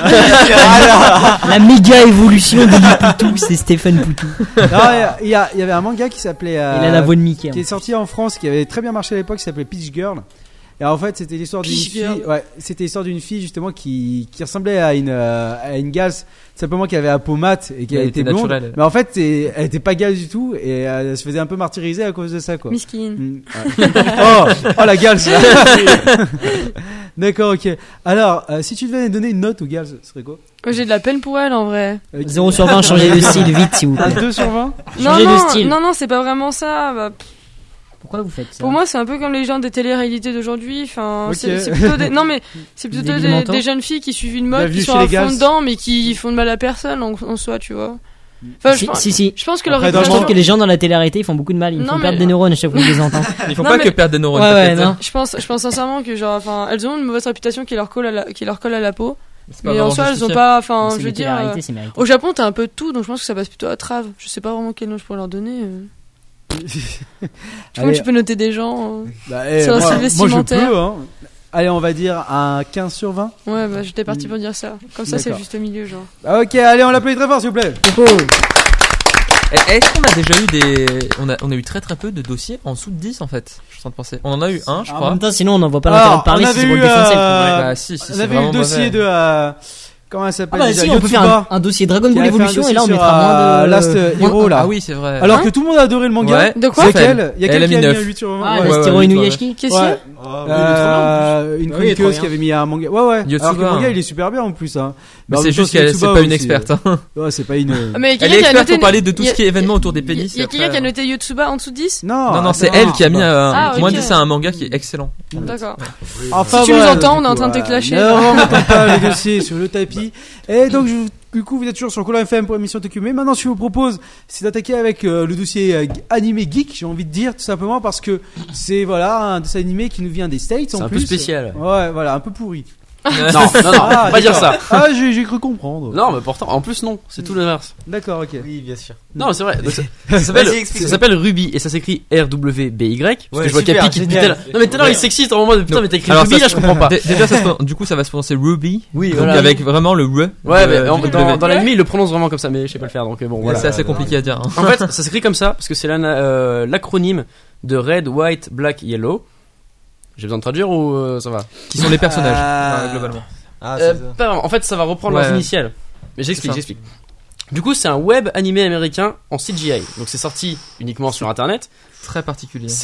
La méga évolution de Lipoutou, c'est Stéphane Poutou. Non, il y, a- il y avait un manga qui s'appelait. euh, Il a la voix de Mickey. hein. qui est sorti en France, qui avait très bien marché à l'époque, qui s'appelait Peach Girl. Et en fait, c'était l'histoire d'une Peach fille. Girl. Ouais, c'était l'histoire d'une fille justement qui, qui ressemblait à une euh, à une gaze, simplement qui avait la peau mate et qui Elle était était blonde. naturelle. Mais en fait, c'est- elle était pas gaze du tout et euh, elle se faisait un peu martyriser à cause de ça, quoi. Miskin. Mm, ouais. oh, oh la gals. D'accord, ok. Alors, euh, si tu devais donner une note aux gals, ce serait quoi? Oh, j'ai de la peine pour elle en vrai. Euh, zéro sur vingt, changez de style vite s'il vous Un plaît. deux sur vingt? Non, Changer de non, style. non, non, c'est pas vraiment ça. Bah, pff, Pourquoi vous faites ça? pour moi, c'est un peu comme les gens des téléréalités d'aujourd'hui. Enfin, Ok. c'est c'est plutôt des, non mais c'est plutôt Des des, Manteau. des jeunes filles qui suivent une mode, Bienvenue qui sont chez à les fond Gals. dedans, mais qui font de mal à personne en, en soi, tu vois. Enfin, je, Si, pense- si, si. je pense que leur Après, dans le Je réputation- trouve que les gens dans la télé-réalité ils font beaucoup de mal, ils me Non, font mais- perdre des neurones à chaque fois que je les entends. Il faut Non, pas mais- que perdre des neurones. Ouais, ouais, peut-être. non. Je pense, je pense sincèrement que genre, enfin, elles ont une mauvaise réputation qui leur colle à la, qui leur colle à la peau. C'est pas Mais en vraiment soi, elles ont justifié. pas, enfin, C'est je veux les dire, euh, télé-réalités, c'est mérité. au Japon, t'as un peu de tout, donc je pense que ça passe plutôt à trave. Je sais pas vraiment quel nom je pourrais leur donner. euh. Tu vois, Allez. tu peux noter des gens. euh. Bah, eh, Sur un moi, style moi, je vestimentaire. peux, hein. Allez, on va dire un quinze sur vingt. Ouais, bah, j'étais parti pour dire ça. Comme ça, c'est D'accord. juste au milieu, genre. Ah, ok, allez, on l'applaudit très fort, s'il vous plaît. Eh, Est-ce qu'on a déjà eu des. On a, on a eu très très peu de dossiers en dessous de dix en fait. Je suis en train de penser. On en a eu un, je En crois. même temps, sinon on n'en voit pas Alors, l'intérêt de parler on si c'est avait pour le eu, défoncer. euh, Bah si, si, On c'est avait eu vraiment le dossier mauvais. de. euh, comment elle Ah s'appelle bah déjà, si, on peut faire Yotsuba, un, un dossier Dragon qui Ball avait fait un Evolution et là on dossier mettra sur, moins euh, de. Last moins- Hero, là. Ah oui, c'est vrai. Alors Hein que tout le monde a adoré le manga. Ouais. De quoi C'est Sauf elle. quel Il y a Elle a quelqu'un qui mis a mis neuf. un huit sur vingt. Ah, ouais. la ouais, Stéro ouais, Inuyashiki. Qu'est-ce qu'il y a Ouais. Ah, oui, il est trop bien. Euh, une Oui, il est trop chroniqueuse bien. qui avait mis un manga. Ouais, ouais. Yotsuba, Alors que le manga hein. il est super bien en plus. Hein. Mais en c'est même temps, juste qu'elle c'est Yotsuba pas une aussi. experte. hein. Ouais, c'est pas une. Ah, mais il y a Elle quelqu'un est qui a experte noté. pour parler de tout il y a- ce qui est événement autour des Il y a- pénis. il y a quelqu'un après. qui a noté Yotsuba en dessous de dix. Non, Non, non, c'est attends. elle qui a mis un. Ah, Moins ok. dix, c'est un manga qui est excellent. D'accord. Enfin, Si tu nous voilà, entends, du on est en coup, train de te euh, clasher. Ne remettons pas le dossier sur le tapis. Et donc, je, du coup, vous êtes toujours sur Couleur F M pour l'émission T Q. Mais maintenant, ce que je vous propose, c'est d'attaquer avec euh, le dossier euh, animé geek. J'ai envie de dire, tout simplement parce que c'est voilà un dessin animé qui nous vient des States en C'est un peu plus. spécial. Ouais, voilà, un peu pourri. Non, non, non, faut Ah, pas dire ça. Ah, j'ai j'ai cru comprendre. Non, mais pourtant, en plus, non, c'est tout l'inverse. D'accord, ok. Oui, bien sûr. Non, c'est vrai. Donc, ça, ça s'appelle, Vas-y, explique. ça s'appelle Ruby et ça s'écrit R W B Y. Parce Ouais, que je vois super, Capi qui depuis génial. tout à l'heure- Non, mais tout à l'heure, il est sexiste en moment de putain, Non. mais t'as écrit Alors, Ruby ça là, se- je comprends pas. Dé- Déjà, ça se prononce- du coup, ça va se prononcer Ruby. Oui, Donc voilà. avec vraiment le R. Ouais, de- mais en- du dans, W. dans l'anime, il le prononce vraiment comme ça, mais je sais pas le faire, donc euh, bon, voilà. C'est assez compliqué à dire. hein. En fait, ça s'écrit comme ça parce que c'est l'ana- euh, l'acronyme de Red, White, Black, Yellow. J'ai besoin de traduire ou euh, ça va? Qui sont les personnages, Ah. ouais, globalement. Ah, Euh, c'est ça. pas vraiment. En fait, ça va reprendre Ouais. leurs initiales. Mais j'explique, ça. j'explique. Du coup, c'est un web animé américain en C G I. Donc c'est sorti uniquement sur internet. Très particulier. C'est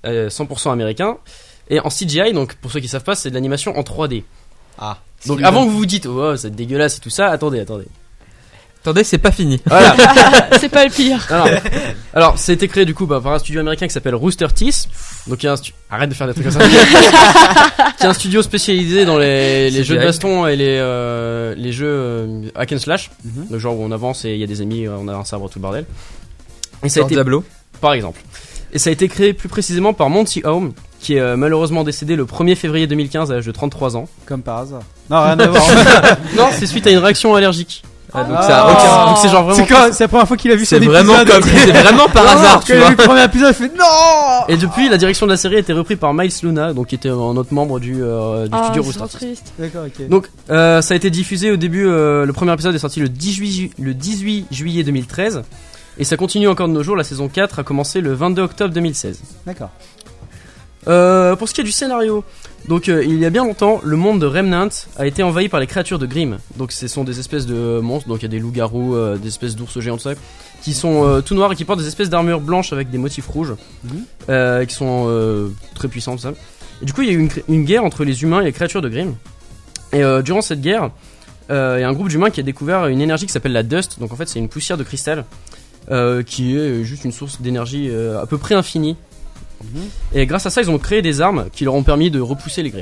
euh, cent pour cent américain. Et en C G I, donc pour ceux qui savent pas, c'est de l'animation en trois D. Ah. Donc avant que vous vous dites, oh, c'est dégueulasse et tout ça, attendez, attendez. Attendez, c'est pas fini. Voilà. C'est pas le pire. Alors, alors, ça a été créé du coup bah, par un studio américain qui s'appelle Rooster Teeth. Donc il y a un stu- arrête de faire des trucs comme ça. Qui est un studio spécialisé dans les, les jeux de baston et les euh, les jeux euh, hack and slash, Mhm. le genre où on avance et il y a des ennemis, on a un sabre tout le bordel. Et ça a Dans été Diablo. par exemple. Et ça a été créé plus précisément par Monty Home, qui est euh, malheureusement décédé le premier février deux mille quinze à l'âge de trente-trois ans. Comme par hasard. Non, rien à voir. Non, c'est suite à une réaction allergique. Ah, donc Ah. ça a aucun. Donc c'est genre vraiment. C'est quand c'est la première fois qu'il a vu C'est son vraiment épisode. comme. C'est vraiment par hasard, tu Quand il a vois. vu le premier épisode, il fait non. Et depuis, la direction de la série a été reprise par Miles Luna, donc qui était un autre membre du, euh, du Ah, studio c'est Rooster trop Teeth. triste. D'accord, ok. Donc, euh, ça a été diffusé au début. Euh, le premier épisode est sorti le dix-huit, ju- le dix-huit juillet deux mille treize. Et ça continue encore de nos jours. La saison quatre a commencé le vingt-deux octobre deux mille seize. D'accord. Euh, pour ce qui est du scénario, donc euh, il y a bien longtemps, le monde de Remnant a été envahi par les créatures de Grimm. Donc ce sont des espèces de monstres, donc il y a des loups-garous, euh, des espèces d'ours géants, tout ça, qui sont euh, tout noirs et qui portent des espèces d'armures blanches avec des motifs rouges, Mhm. euh, qui sont euh, très puissants, tout ça. Et du coup, il y a eu une, une guerre entre les humains et les créatures de Grimm. Et euh, durant cette guerre, euh, il y a un groupe d'humains qui a découvert une énergie qui s'appelle la Dust. Donc en fait, c'est une poussière de cristal euh, qui est juste une source d'énergie euh, à peu près infinie. Et grâce à ça, ils ont créé des armes qui leur ont permis de repousser les Grimm.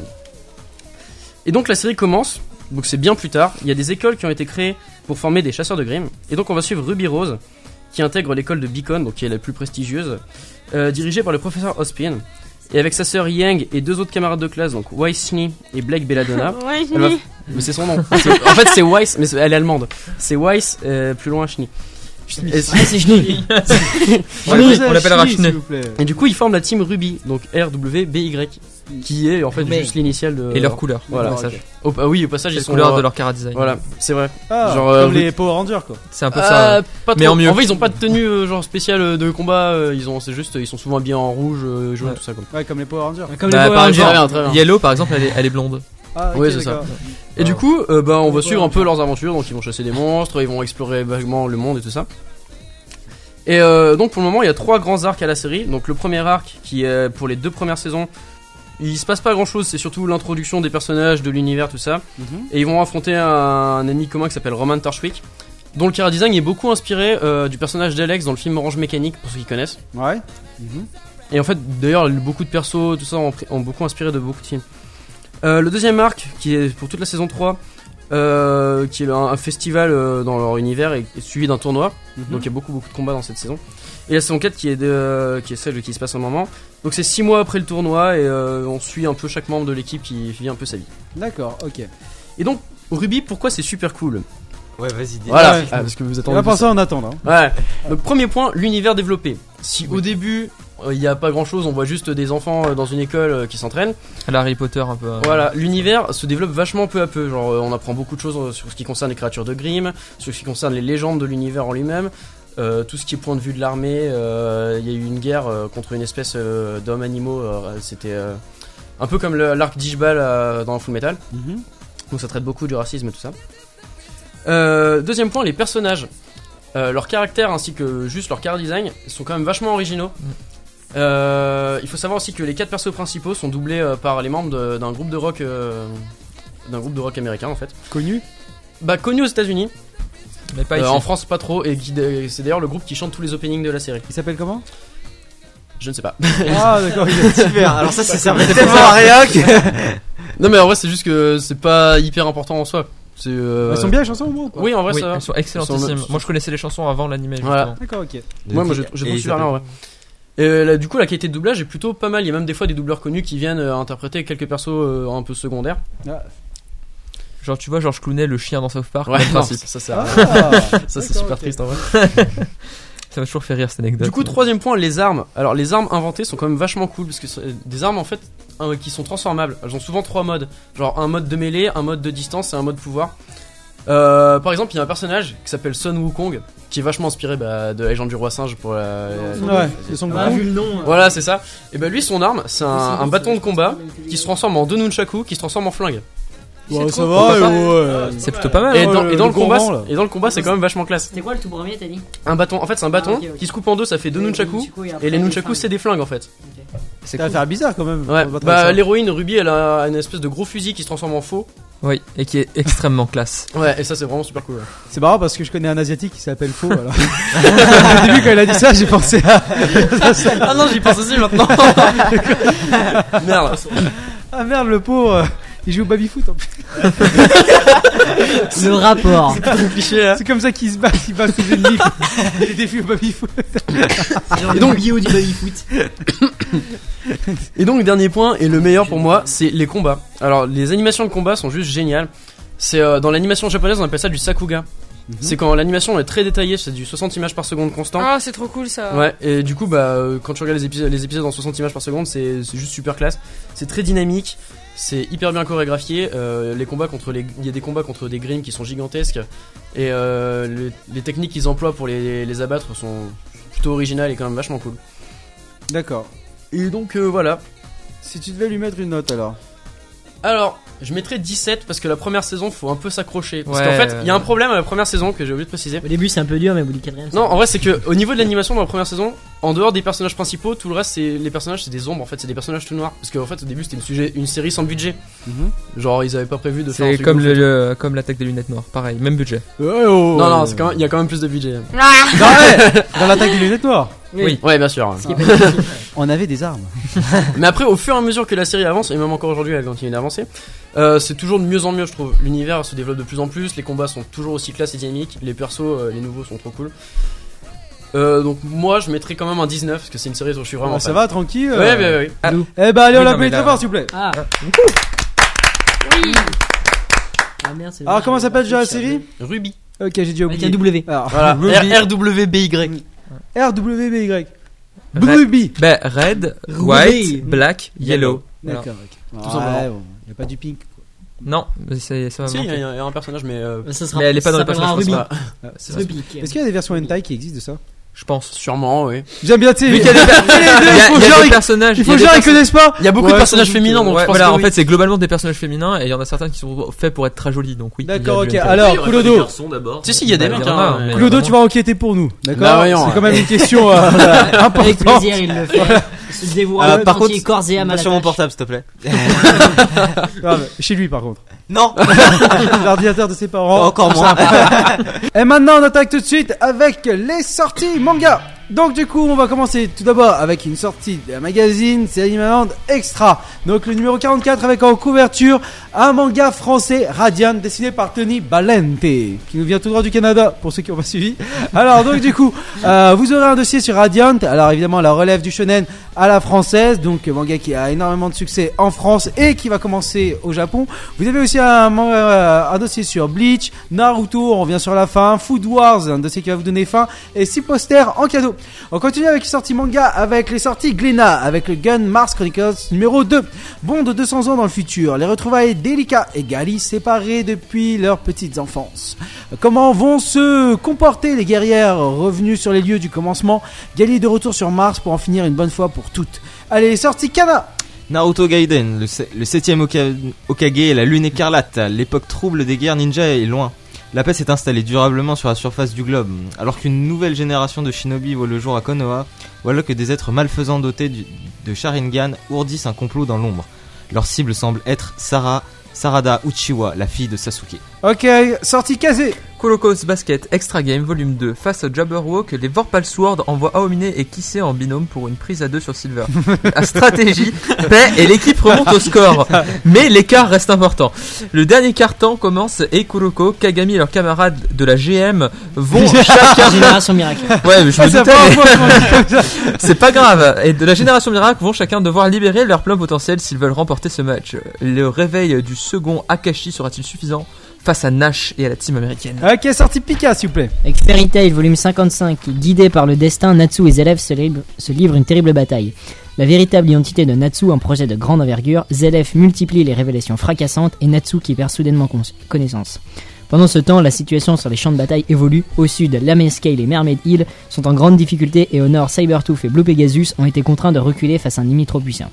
Et donc la série commence, donc c'est bien plus tard. Il y a des écoles qui ont été créées pour former des chasseurs de Grimm. Et donc on va suivre Ruby Rose, qui intègre l'école de Beacon, donc qui est la plus prestigieuse, euh, dirigée par le professeur Ospin. Et avec sa sœur Yang et deux autres camarades de classe, donc Weiss Schnee et Blake Belladonna. Ouais, Elle va- Mais c'est son nom. C'est- En fait, c'est Weiss, mais c'est- elle est allemande. C'est Weiss, euh, plus loin Schnee. Et, Ah, c'est Schnee. On l'appelle- on l'appellera S'il Schnee. vous plaît. et du coup, ils forment la team Ruby, donc R W B Y, qui est en fait Mais- juste l'initiale de. Et leur couleur. Voilà. Au passage. Au- ah oui, au passage, C'est ils la sont. couleur euh, de leur cara design. Voilà, c'est vrai. Ah, Genre, comme euh, les Power Rangers quoi. C'est un peu ça. Euh, pas mais trop. en mieux. En vrai, ils ont pas de tenue euh, genre spéciale euh, de combat. euh, Ils ont, c'est juste, ils sont souvent habillés en rouge, euh, jaune, Ouais. tout ça quoi. Ouais, comme les Power Rangers. Comme Bah, les Power par Rangers. exemple, Très bien, très bien. Yellow, par exemple, elle est, elle est blonde. Ah, ok, Ouais, c'est ça. d'accord. Et du coup, euh, bah, on va suivre un peu leurs aventures. Donc, ils vont chasser des monstres, ils vont explorer vaguement le monde et tout ça. Et euh, donc, pour le moment, il y a trois grands arcs à la série. Donc, le premier arc, qui est pour les deux premières saisons, il se passe pas grand chose. C'est surtout l'introduction des personnages, de l'univers, tout ça. Mhm. Et ils vont affronter un, un ennemi commun qui s'appelle Roman Tarshwick, dont le chara design est beaucoup inspiré euh, du personnage d'Alex dans le film Orange Mécanique, pour ceux qui connaissent. Ouais. Mhm. Et en fait, d'ailleurs, beaucoup de persos, tout ça, ont, pris- ont beaucoup inspiré de beaucoup de films. Euh, le deuxième arc, qui est pour toute la saison trois, euh, qui est un, un festival euh, dans leur univers, est, est suivi d'un tournoi. Mhm. Donc il y a beaucoup beaucoup de combats dans cette saison. Et la saison quatre qui est, de, qui est celle qui se passe en moment. Donc c'est six mois après le tournoi et euh, on suit un peu chaque membre de l'équipe qui vit un peu sa vie. D'accord, ok. Et donc, Ruby, pourquoi c'est super cool? Ouais, vas-y, dis. Voilà, Ouais. ah, parce que vous On attendez. va tout penser ça. en attendant. Ouais. Donc premier point, l'univers développé. Si au début il n'y a pas grand chose, on voit juste des enfants euh, dans une école euh, qui s'entraînent. À la Harry Potter, un peu. euh, Voilà, l'univers se développe vachement peu à peu. Genre, euh, on apprend beaucoup de choses euh, sur ce qui concerne les créatures de Grimm, sur ce qui concerne les légendes de l'univers en lui-même, euh, tout ce qui est point de vue de l'armée. euh, Il y a eu une guerre euh, contre une espèce euh, d'hommes animaux. euh, C'était euh, un peu comme le- l'arc d'Ishbal euh, dans Full Metal. Mhm. Donc ça traite beaucoup du racisme et tout ça. Euh, deuxième point, les personnages. Euh, leur caractère ainsi que juste leur car design sont quand même vachement originaux. Euh, il faut savoir aussi que les quatre persos principaux sont doublés euh, par les membres de- d'un groupe de rock, euh, d'un groupe de rock américain en fait. Connu. Bah connu aux États-Unis, Mais pas Euh, ici. en France pas trop, et qui- c'est d'ailleurs le groupe qui chante tous les openings de la série. Il s'appelle comment? Je ne sais pas. Ah, d'accord. Super, alors ça, ça servait tellement à rien que. Non mais en vrai c'est juste que c'est pas hyper important en soi. C'est. euh, Elles sont bien les chansons au moins quoi. Oui en vrai Oui, ça va. elles sont excellentissimes. Elles sont- Moi, je connaissais les chansons avant l'anime. Voilà. D'accord, ok. Moi, moi je, je trouve super bien en vrai. Et euh, là, du coup la qualité de doublage est plutôt pas mal. Il y a même des fois des doubleurs connus qui viennent euh, interpréter quelques persos euh, un peu secondaires. Genre, tu vois, George Clooney, le chien dans South Park. Ouais, même non, principe. ça, ça, c'est- Ah, ça, c'est d'accord, super ok. triste en vrai. Ça m'a toujours fait rire cette anecdote. Du coup, troisième point, les armes. Alors, les armes inventées sont quand même vachement cool parce que c'est des armes en fait euh, qui sont transformables. Elles ont souvent trois modes, genre un mode de mêlée, un mode de distance et un mode pouvoir. Euh, par exemple, il y a un personnage qui s'appelle Sun Wukong qui est vachement inspiré bah, de la légende du roi singe pour la. Ouais, c'est son Ah, nom. vu le nom. Voilà, c'est ça. Et bah lui, son arme, c'est un, un bâton de combat qui se transforme en deux nunchaku, qui se transforme en flingue. Ouais, ça trop, va, pourquoi pas. ouais. C'est plutôt pas mal. Et hein. dans, le- et dans le le combat, gourmand, là. c'est- et dans le combat, c'est quand même vachement classe. C'était quoi le tout premier, t'as dit? Un bâton, en fait, c'est un bâton Ah, ok, ok. qui se coupe en deux, ça fait deux nunchaku. Et les nunchaku, c'est des flingues en fait. C'est une affaire bizarre quand même. Ouais, On va pas bah traiter ça. l'héroïne Ruby, elle a une espèce de gros fusil qui se transforme en faux. Oui, et qui est extrêmement classe. Ouais, et ça, c'est vraiment super cool. ouais. C'est marrant parce que je connais un asiatique qui s'appelle Faux. Alors. Au début, quand il a dit ça, j'ai pensé à. Ah non, j'y pense aussi maintenant. Merde. Ah merde, le pauvre, euh, il joue au baby-foot en plus. Le rapport. C'est cliché, hein. C'est comme ça qu'il se bat, il bat ses ennemis. Il est défi au baby-foot. Et donc Yu-Gi-Oh du baby-foot. Et donc, le dernier point, et le meilleur pour moi, c'est les combats. Alors, les animations de combat sont juste géniales. C'est euh, dans l'animation japonaise, on appelle ça du sakuga. C'est quand l'animation est très détaillée, c'est du soixante images par seconde constant. Ah, c'est trop cool ça. Ouais, et du coup, bah, euh, quand tu regardes les épisodes, les épisodes en soixante images par seconde, c'est c'est juste super classe. C'est très dynamique, c'est hyper bien chorégraphié. Euh, les combats contre les, il y a des combats contre des grims qui sont gigantesques, et euh, le- les techniques qu'ils emploient pour les, les abattre sont plutôt originales et quand même vachement cool. D'accord. Et donc euh, voilà. Si tu devais lui mettre une note alors. Alors, je mettrais dix-sept parce que la première saison, faut un peu s'accrocher. Parce Ouais, qu'en fait, il y a un ouais. problème à la première saison que j'ai oublié de préciser. Au début c'est un peu dur, mais au bout du quatrième. Non, en vrai, c'est que au niveau de l'animation dans la première saison, en dehors des personnages principaux, tout le reste, c'est les personnages, c'est des ombres en fait, c'est des personnages tout noirs. Parce qu'en fait, au début, c'était une, sujet, une série sans budget. Genre, ils avaient pas prévu de faire. un C'est truc comme, ouf le, et tout. le- comme l'attaque des lunettes noires, pareil, même budget. Ouais, oh, Non, non, euh, c'est quand même- il y a quand même plus de budget. Dans, ouais, dans l'attaque des lunettes noires, Oui. Ouais, bien sûr. on avait des armes. Mais après, au fur et à mesure que la série avance, et même encore aujourd'hui, elle continue d'avancer, euh, c'est toujours de mieux en mieux, je trouve. L'univers se développe de plus en plus, les combats sont toujours aussi classe et dynamiques, les persos, euh, les nouveaux sont trop cool. Euh, donc moi, je mettrais quand même un dix-neuf parce que c'est une série dont je suis vraiment Ah, ça fan. va, tranquille. Ouais, euh. ouais, ouais. Eh ben allez, on Oui, non, l'applaudit mais là- très fort, s'il vous plaît. Ah. Ah merde, c'est Alors, comment s'appelle déjà la série? Ruby. Ok, j'ai déjà Avec oublié. un W. Alors, Voilà, Ruby. R W B Y. R W B Y. Red- Ruby. Bah, red, Ruby. white, black, yellow. Voilà. D'accord, ok. Tout simplement. Ouais, bon, y a pas du pink. Non, mais c'est ça va Si, il y, manquer. a- il y a un personnage, mais euh, Ça sera, Mais elle est pas dans ça les s'appellera personnages Ruby. principaux. Ah, c'est ça. Ruby. Est-ce qu'il y a des versions hentai qui existent de ça? Je pense. sûrement, oui. J'aime bien, tu sais. Vu qu'il y a des, per- il y a- il y a- faut il y a genre, des il- personnages. Il il y a faut des genre, ils perso- connaissent pas. Il y a beaucoup Ouais, de personnages sans doute, féminins, donc Ouais, je pense voilà, que en oui. fait, c'est globalement des personnages féminins et il y en a certains qui sont faits pour être très jolis, donc oui. D'accord, il y a ok. du- Alors, Il y aurait pas Clodo. des garçons d'abord. Si, si, il y a des Bah, mecs. il y en a, hein, mais- mais- Clodo, tu vas enquêter pour nous, Bah, d'accord? voyons, C'est quand ouais. même une question euh, Avec importante. plaisir, il le fait. Il se dévoue Euh, en par entier, contre, corps et âme à Pas la sur mon tâche. portable, s'il te plaît. Ah, mais chez lui, par contre. Non, L'ordinateur de ses parents. encore moins. Et maintenant, on attaque tout de suite avec les sorties manga. Donc du coup, on va commencer tout d'abord avec une sortie d'un magazine, c'est Animaland Extra. Donc le numéro quarante-quatre avec en couverture un manga français, Radiant, dessiné par Tony Balente, qui nous vient tout droit du Canada, pour ceux qui n'ont pas suivi. Alors donc du coup, euh, vous aurez un dossier sur Radiant. Alors évidemment, la relève du shonen à la française, donc manga qui a énormément de succès en France et qui va commencer au Japon. Vous avez aussi un, manga, euh, un dossier sur Bleach, Naruto, on revient sur la fin, Food Wars, un dossier qui va vous donner faim, et six posters en cadeau. On continue avec les sorties manga, avec les sorties Glénat, avec le Gun Mars Chronicles numéro deux. Bond de deux cents ans dans le futur, les retrouvailles d'Elika et Gali séparés depuis leurs petites enfances. Comment vont se comporter les guerrières revenues sur les lieux du commencement? Gali est de retour sur Mars pour en finir une bonne fois pour toutes. Allez, les sorties Kana. Naruto Gaiden, le, se- le septième Oka- Okage et la lune écarlate. L'époque trouble des guerres ninja est loin. La paix s'est installée durablement sur la surface du globe. Alors qu'une nouvelle génération de shinobi voit le jour à Konoha, voilà que des êtres malfaisants dotés du- de Sharingan ourdissent un complot dans l'ombre. Leur cible semble être Sara, Sarada Uchiwa, la fille de Sasuke. Ok, sortie Kaze. Kuroko's Basket Extra Game Volume deux. Face au Jabberwock, les Vorpal Sword envoient Aomine et Kisei en binôme pour une prise à deux sur Silver. La stratégie paie et l'équipe remonte au score. Mais l'écart reste important. Le dernier quart-temps commence et Kuroko, Kagami et leurs camarades de la G M vont chacun... Génération miracle. Ouais, mais je Ah, me c'est doutais, pas mais- un point qu'on dit comme ça. c'est pas grave. Et de la Génération Miracle vont chacun devoir libérer leur plein potentiel s'ils veulent remporter ce match. Le réveil du second Akashi sera-t-il suffisant face à Nash et à la team américaine? Ok, sortie Pika, s'il vous plaît. Avec Fairy Tail, volume cinquante-cinq, guidé par le destin, Natsu et Zelef se livrent, se livrent une terrible bataille. La véritable identité de Natsu, un projet de grande envergure, Zelef multiplie les révélations fracassantes et Natsu qui perd soudainement cons- connaissance. Pendant ce temps, la situation sur les champs de bataille évolue. Au sud, Lame Scale et Mermaid Hill sont en grande difficulté et au nord, Sabertooth et Blue Pegasus ont été contraints de reculer face à un ennemi trop puissant.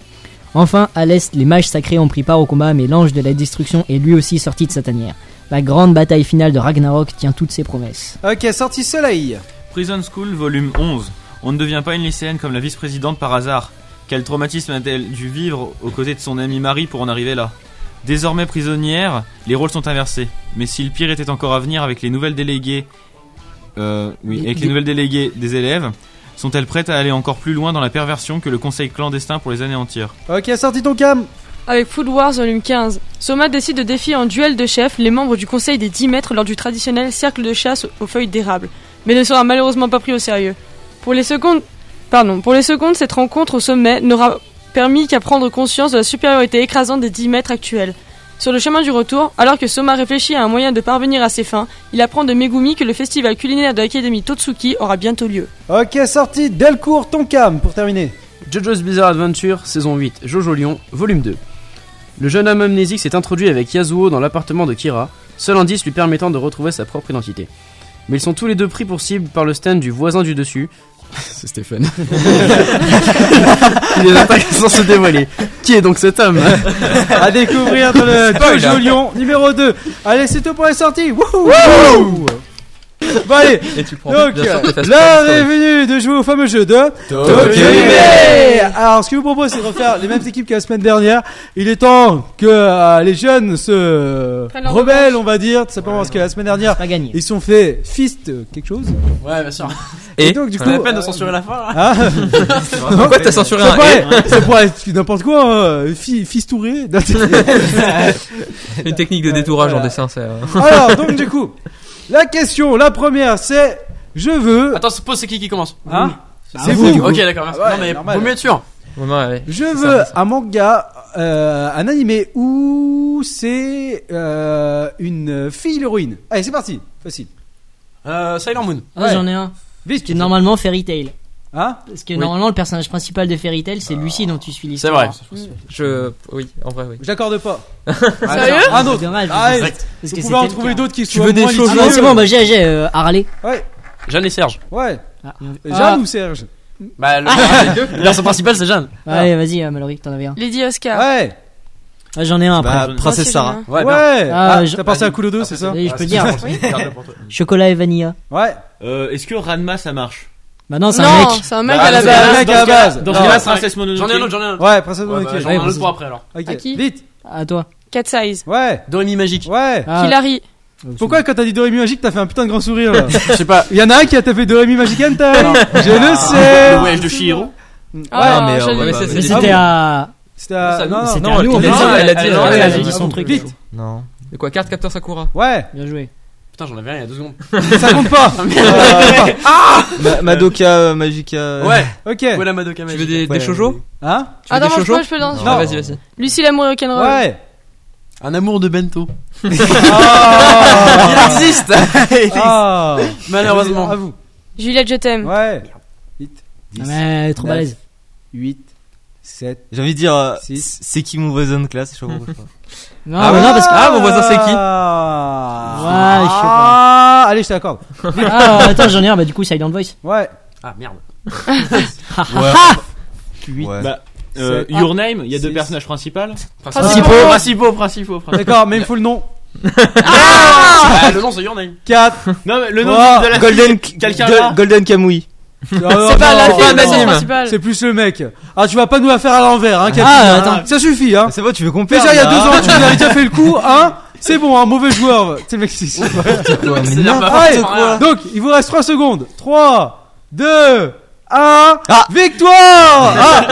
Enfin, à l'est, les mages sacrés ont pris part au combat, mais l'ange de la destruction est lui aussi sorti de sa tanière. La grande bataille finale de Ragnarok tient toutes ses promesses. Ok, sortie soleil. Prison School, volume onze. On ne devient pas une lycéenne comme la vice-présidente par hasard. Quel traumatisme a-t-elle dû vivre aux côtés de son amie Marie pour en arriver là? Désormais prisonnière, les rôles sont inversés. Mais si le pire était encore à venir avec les nouvelles déléguées, euh, oui, avec les nouvelles déléguées des élèves, sont-elles prêtes à aller encore plus loin dans la perversion que le conseil clandestin pour les anéantir? Ok, sortie ton cam. Avec Food Wars volume quinze, Soma décide de défier en duel de chef les membres du conseil des dix mètres lors du traditionnel cercle de chasse aux feuilles d'érable, mais ne sera malheureusement pas pris au sérieux. Pour les secondes, pardon, pour les secondes, cette rencontre au sommet n'aura permis qu'à prendre conscience de la supériorité écrasante des dix mètres actuels. Sur le chemin du retour, alors que Soma réfléchit à un moyen de parvenir à ses fins, il apprend de Megumi que le festival culinaire de l'Académie Totsuki aura bientôt lieu. Ok, sortie Delcourt ton cam pour terminer. JoJo's Bizarre Adventure, saison huit, Jojo Lion, volume deux. Le jeune homme amnésique s'est introduit avec Yasuo dans l'appartement de Kira, seul indice lui permettant de retrouver sa propre identité. Mais ils sont tous les deux pris pour cible par le stand du voisin du dessus. C'est Stéphane. Il les attaque sans se dévoiler. Qui est donc cet homme? À découvrir dans le Jojo Lion numéro deux. Allez, c'est tout pour les sorties. Wouhou. Wouhou. Bon allez, Et tu prends donc bien sûr tes fast l'heure pass, est toi. venue de jouer au fameux jeu de Tokyo Anime. Alors ce que je vous propose c'est de refaire les mêmes équipes que la semaine dernière. Il est temps que euh, les jeunes se Prennent leur rebellent, revanche. on va dire, tout simplement parce que la semaine dernière Pas gagné. ils se sont fait fist euh, quelque chose. Ouais, bien sûr. Et donc du coup, C'est la peine de euh, censurer la fin là. hein Pourquoi t'as censuré ça un pourrait, ça pourrait être n'importe quoi, hein. Fi- fistouré. et Une technique de détourage Voilà. en dessin, c'est. euh, Alors donc du coup, la question, la première c'est je veux, Attends, pose, c'est qui qui commence? hein, c'est vous, vous. du Ok, d'accord, merci. Ah ouais, non, mais normal. vaut mieux être sûr. Vraiment, ouais. Je C'est veux ça, c'est ça. un manga, euh, un animé où c'est euh, une fille l'héroïne. Allez, c'est parti, facile. Euh, Sailor Moon. Ah, Ouais. j'en ai un. Vite. Qui est normalement Fairy Tail. Hein? Parce que Oui. normalement, le personnage principal de Fairy Tail, c'est Lucie dont tu suis C'est l'histoire. vrai. Je. Oui, en vrai, oui. J'accorde pas. Sérieux? Un autre. C'est dommage. Allez, parce vous que pouvez c'était en le trouver cas. d'autres qui Tu soient veux des moins choses Ah litigieux. non, c'est bon, bah j'ai, j'ai euh, Harley. Ouais, Jeanne et Serge. ouais. Ah, Jeanne ah, ou Serge? Bah, le le perso principal c'est Jeanne. Allez, vas-y, euh, Mallory, t'en avais un. Lady Oscar. Ouais. Ah, j'en ai un après. Bah, Moi, Princesse c'est Sarah. bien. Ouais, Ouais. Ah, Ah, je- t'as pensé à Kulodo, c'est ça? Oui, je peux Ah, dire. c'est- Garde-le pour toi. Chocolat et vanilla. Ouais. Euh, Est-ce que Ranma ça marche? Bah non, c'est un Non, mec. c'est un mec Bah, à la c'est un base. mec Dans à ce la cas-là- base. Dans ce Ah. cas-là, Princesse Mononoke. J'en ai un autre, j'en ai un autre. Ouais, Princesse Ouais, bah, Mononoke. j'en J'en ai ai un autre pour après alors. Ok. À qui Vite. À toi. Cat Size. Ouais. Doremi Magique. Ouais. Ah, Hilary. Pourquoi quand t'as dit Doremi Magique, t'as fait un putain de grand sourire là? Je sais pas. Il y en a un qui a tapé Doremi Magique Hentai. Je le Le sais. voyage de Chihiro. Ah, mais, euh, j'allais- ouais, mais bah, c'est- Mais c'est- c'était à. C'était à... Ça, non, non, c'était non, à nous, il on a l'a dit- dit. elle a dit, Elle elle a a dit. dit son truc. Vite. Non. De quoi? Carte capteur Sakura. Ouais. Bien joué. Putain, j'en avais un il y a deux secondes. Ça compte pas. Ma- Madoka euh, Magica. Ouais. Ok. Voilà Madoka Tu veux Magique. des, Ouais, des shoujo? Hein? Tu veux Attends, des moi je shoujo? peux, je peux le lancer. Ah, vas-y, vas-y. Lucie l'amour et rock'n'roll. Ouais. Un amour de bento. Ah. Il existe. Ah. Malheureusement. À vous. Juliette, je t'aime. Ouais. Vite. Ah, mais elle est trop neuf, balèze. huit, sept. J'ai envie de dire, euh, Six. c'est qui mon voisin de classe? Je sais pas pourquoi. Non, Ah, mais ouais. non, parce que. Ah, mon voisin, c'est qui? Ah. Ouais, je sais pas. Ah. Allez, je t'accorde. Ah, attends, j'en ai un, bah du coup, Silent Voice. Ouais. Ah merde. huit. Ouais. Bah, euh, C'est- Your Name, il y a deux Six. personnages principaux. Principaux. Principaux, principaux, principaux. D'accord, mais il me faut le nom. Ah, le nom c'est Your Name. quatre. Non, mais le nom Oh, de la Golden, fille, quelqu'un Go- là. Golden Kamui. C'est pas la fille, pas mais c'est Nadim. le principal. C'est plus le mec. Ah, tu vas pas nous la faire à l'envers, hein, Cathy. Ah, hein. attends. Ça suffit, hein. C'est bon, tu veux qu'on perde? Déjà, il y a là, deux hein ans, tu nous avais déjà fait le coup, hein. C'est bon, un mauvais joueur. C'est le mec qui s'y- Quoi, mais C'est-à-dire n'importe pas- Allez, quoi. donc, il vous reste trois secondes. trois, deux, un. Ah. Victoire! Ah,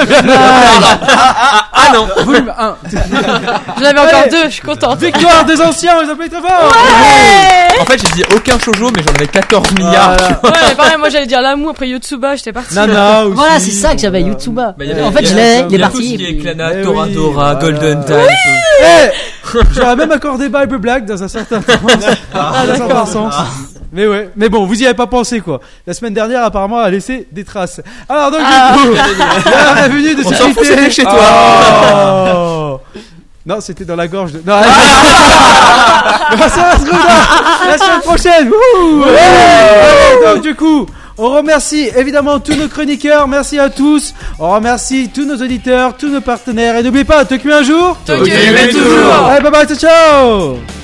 Ah non! volume un. J'en avais encore Allez. deux, je suis contente. Victoire des anciens, on les appelle très fort! En fait, j'ai dit aucun shoujo, mais j'en avais quatorze milliards. Voilà. Ouais, mais pareil, moi j'allais dire l'amour après Yotsuba, j'étais parti. Nana aussi. Voilà, c'est ça que j'avais, Yotsuba. Bah, il y avait- En fait, il y je a- l'ai, il est il y a tout parti. ce et qui est puis- Clannad, Eh Tora oui, Dora, voilà. Golden Time. Eh, j'aurais même accordé Bible Black dans un certain sens. Ah, dans un certain d'accord. sens. Mais ouais, mais bon, vous y avez pas pensé quoi. La semaine dernière, apparemment, a laissé des traces. Alors donc, Ah. du coup, l'heure est venue de On se s'en fout, quitter. c'était chez toi. Oh. Non, c'était dans la gorge de. Non, allez. On va se retrouver dans la semaine prochaine. Wouhou. Ouais. Allez, donc du coup, On remercie évidemment tous nos chroniqueurs, merci à tous. On remercie tous nos auditeurs, tous nos partenaires. Et n'oubliez pas, Tokyo un jour, Tokyo aimait toujours. Allez, bye bye, ciao ciao.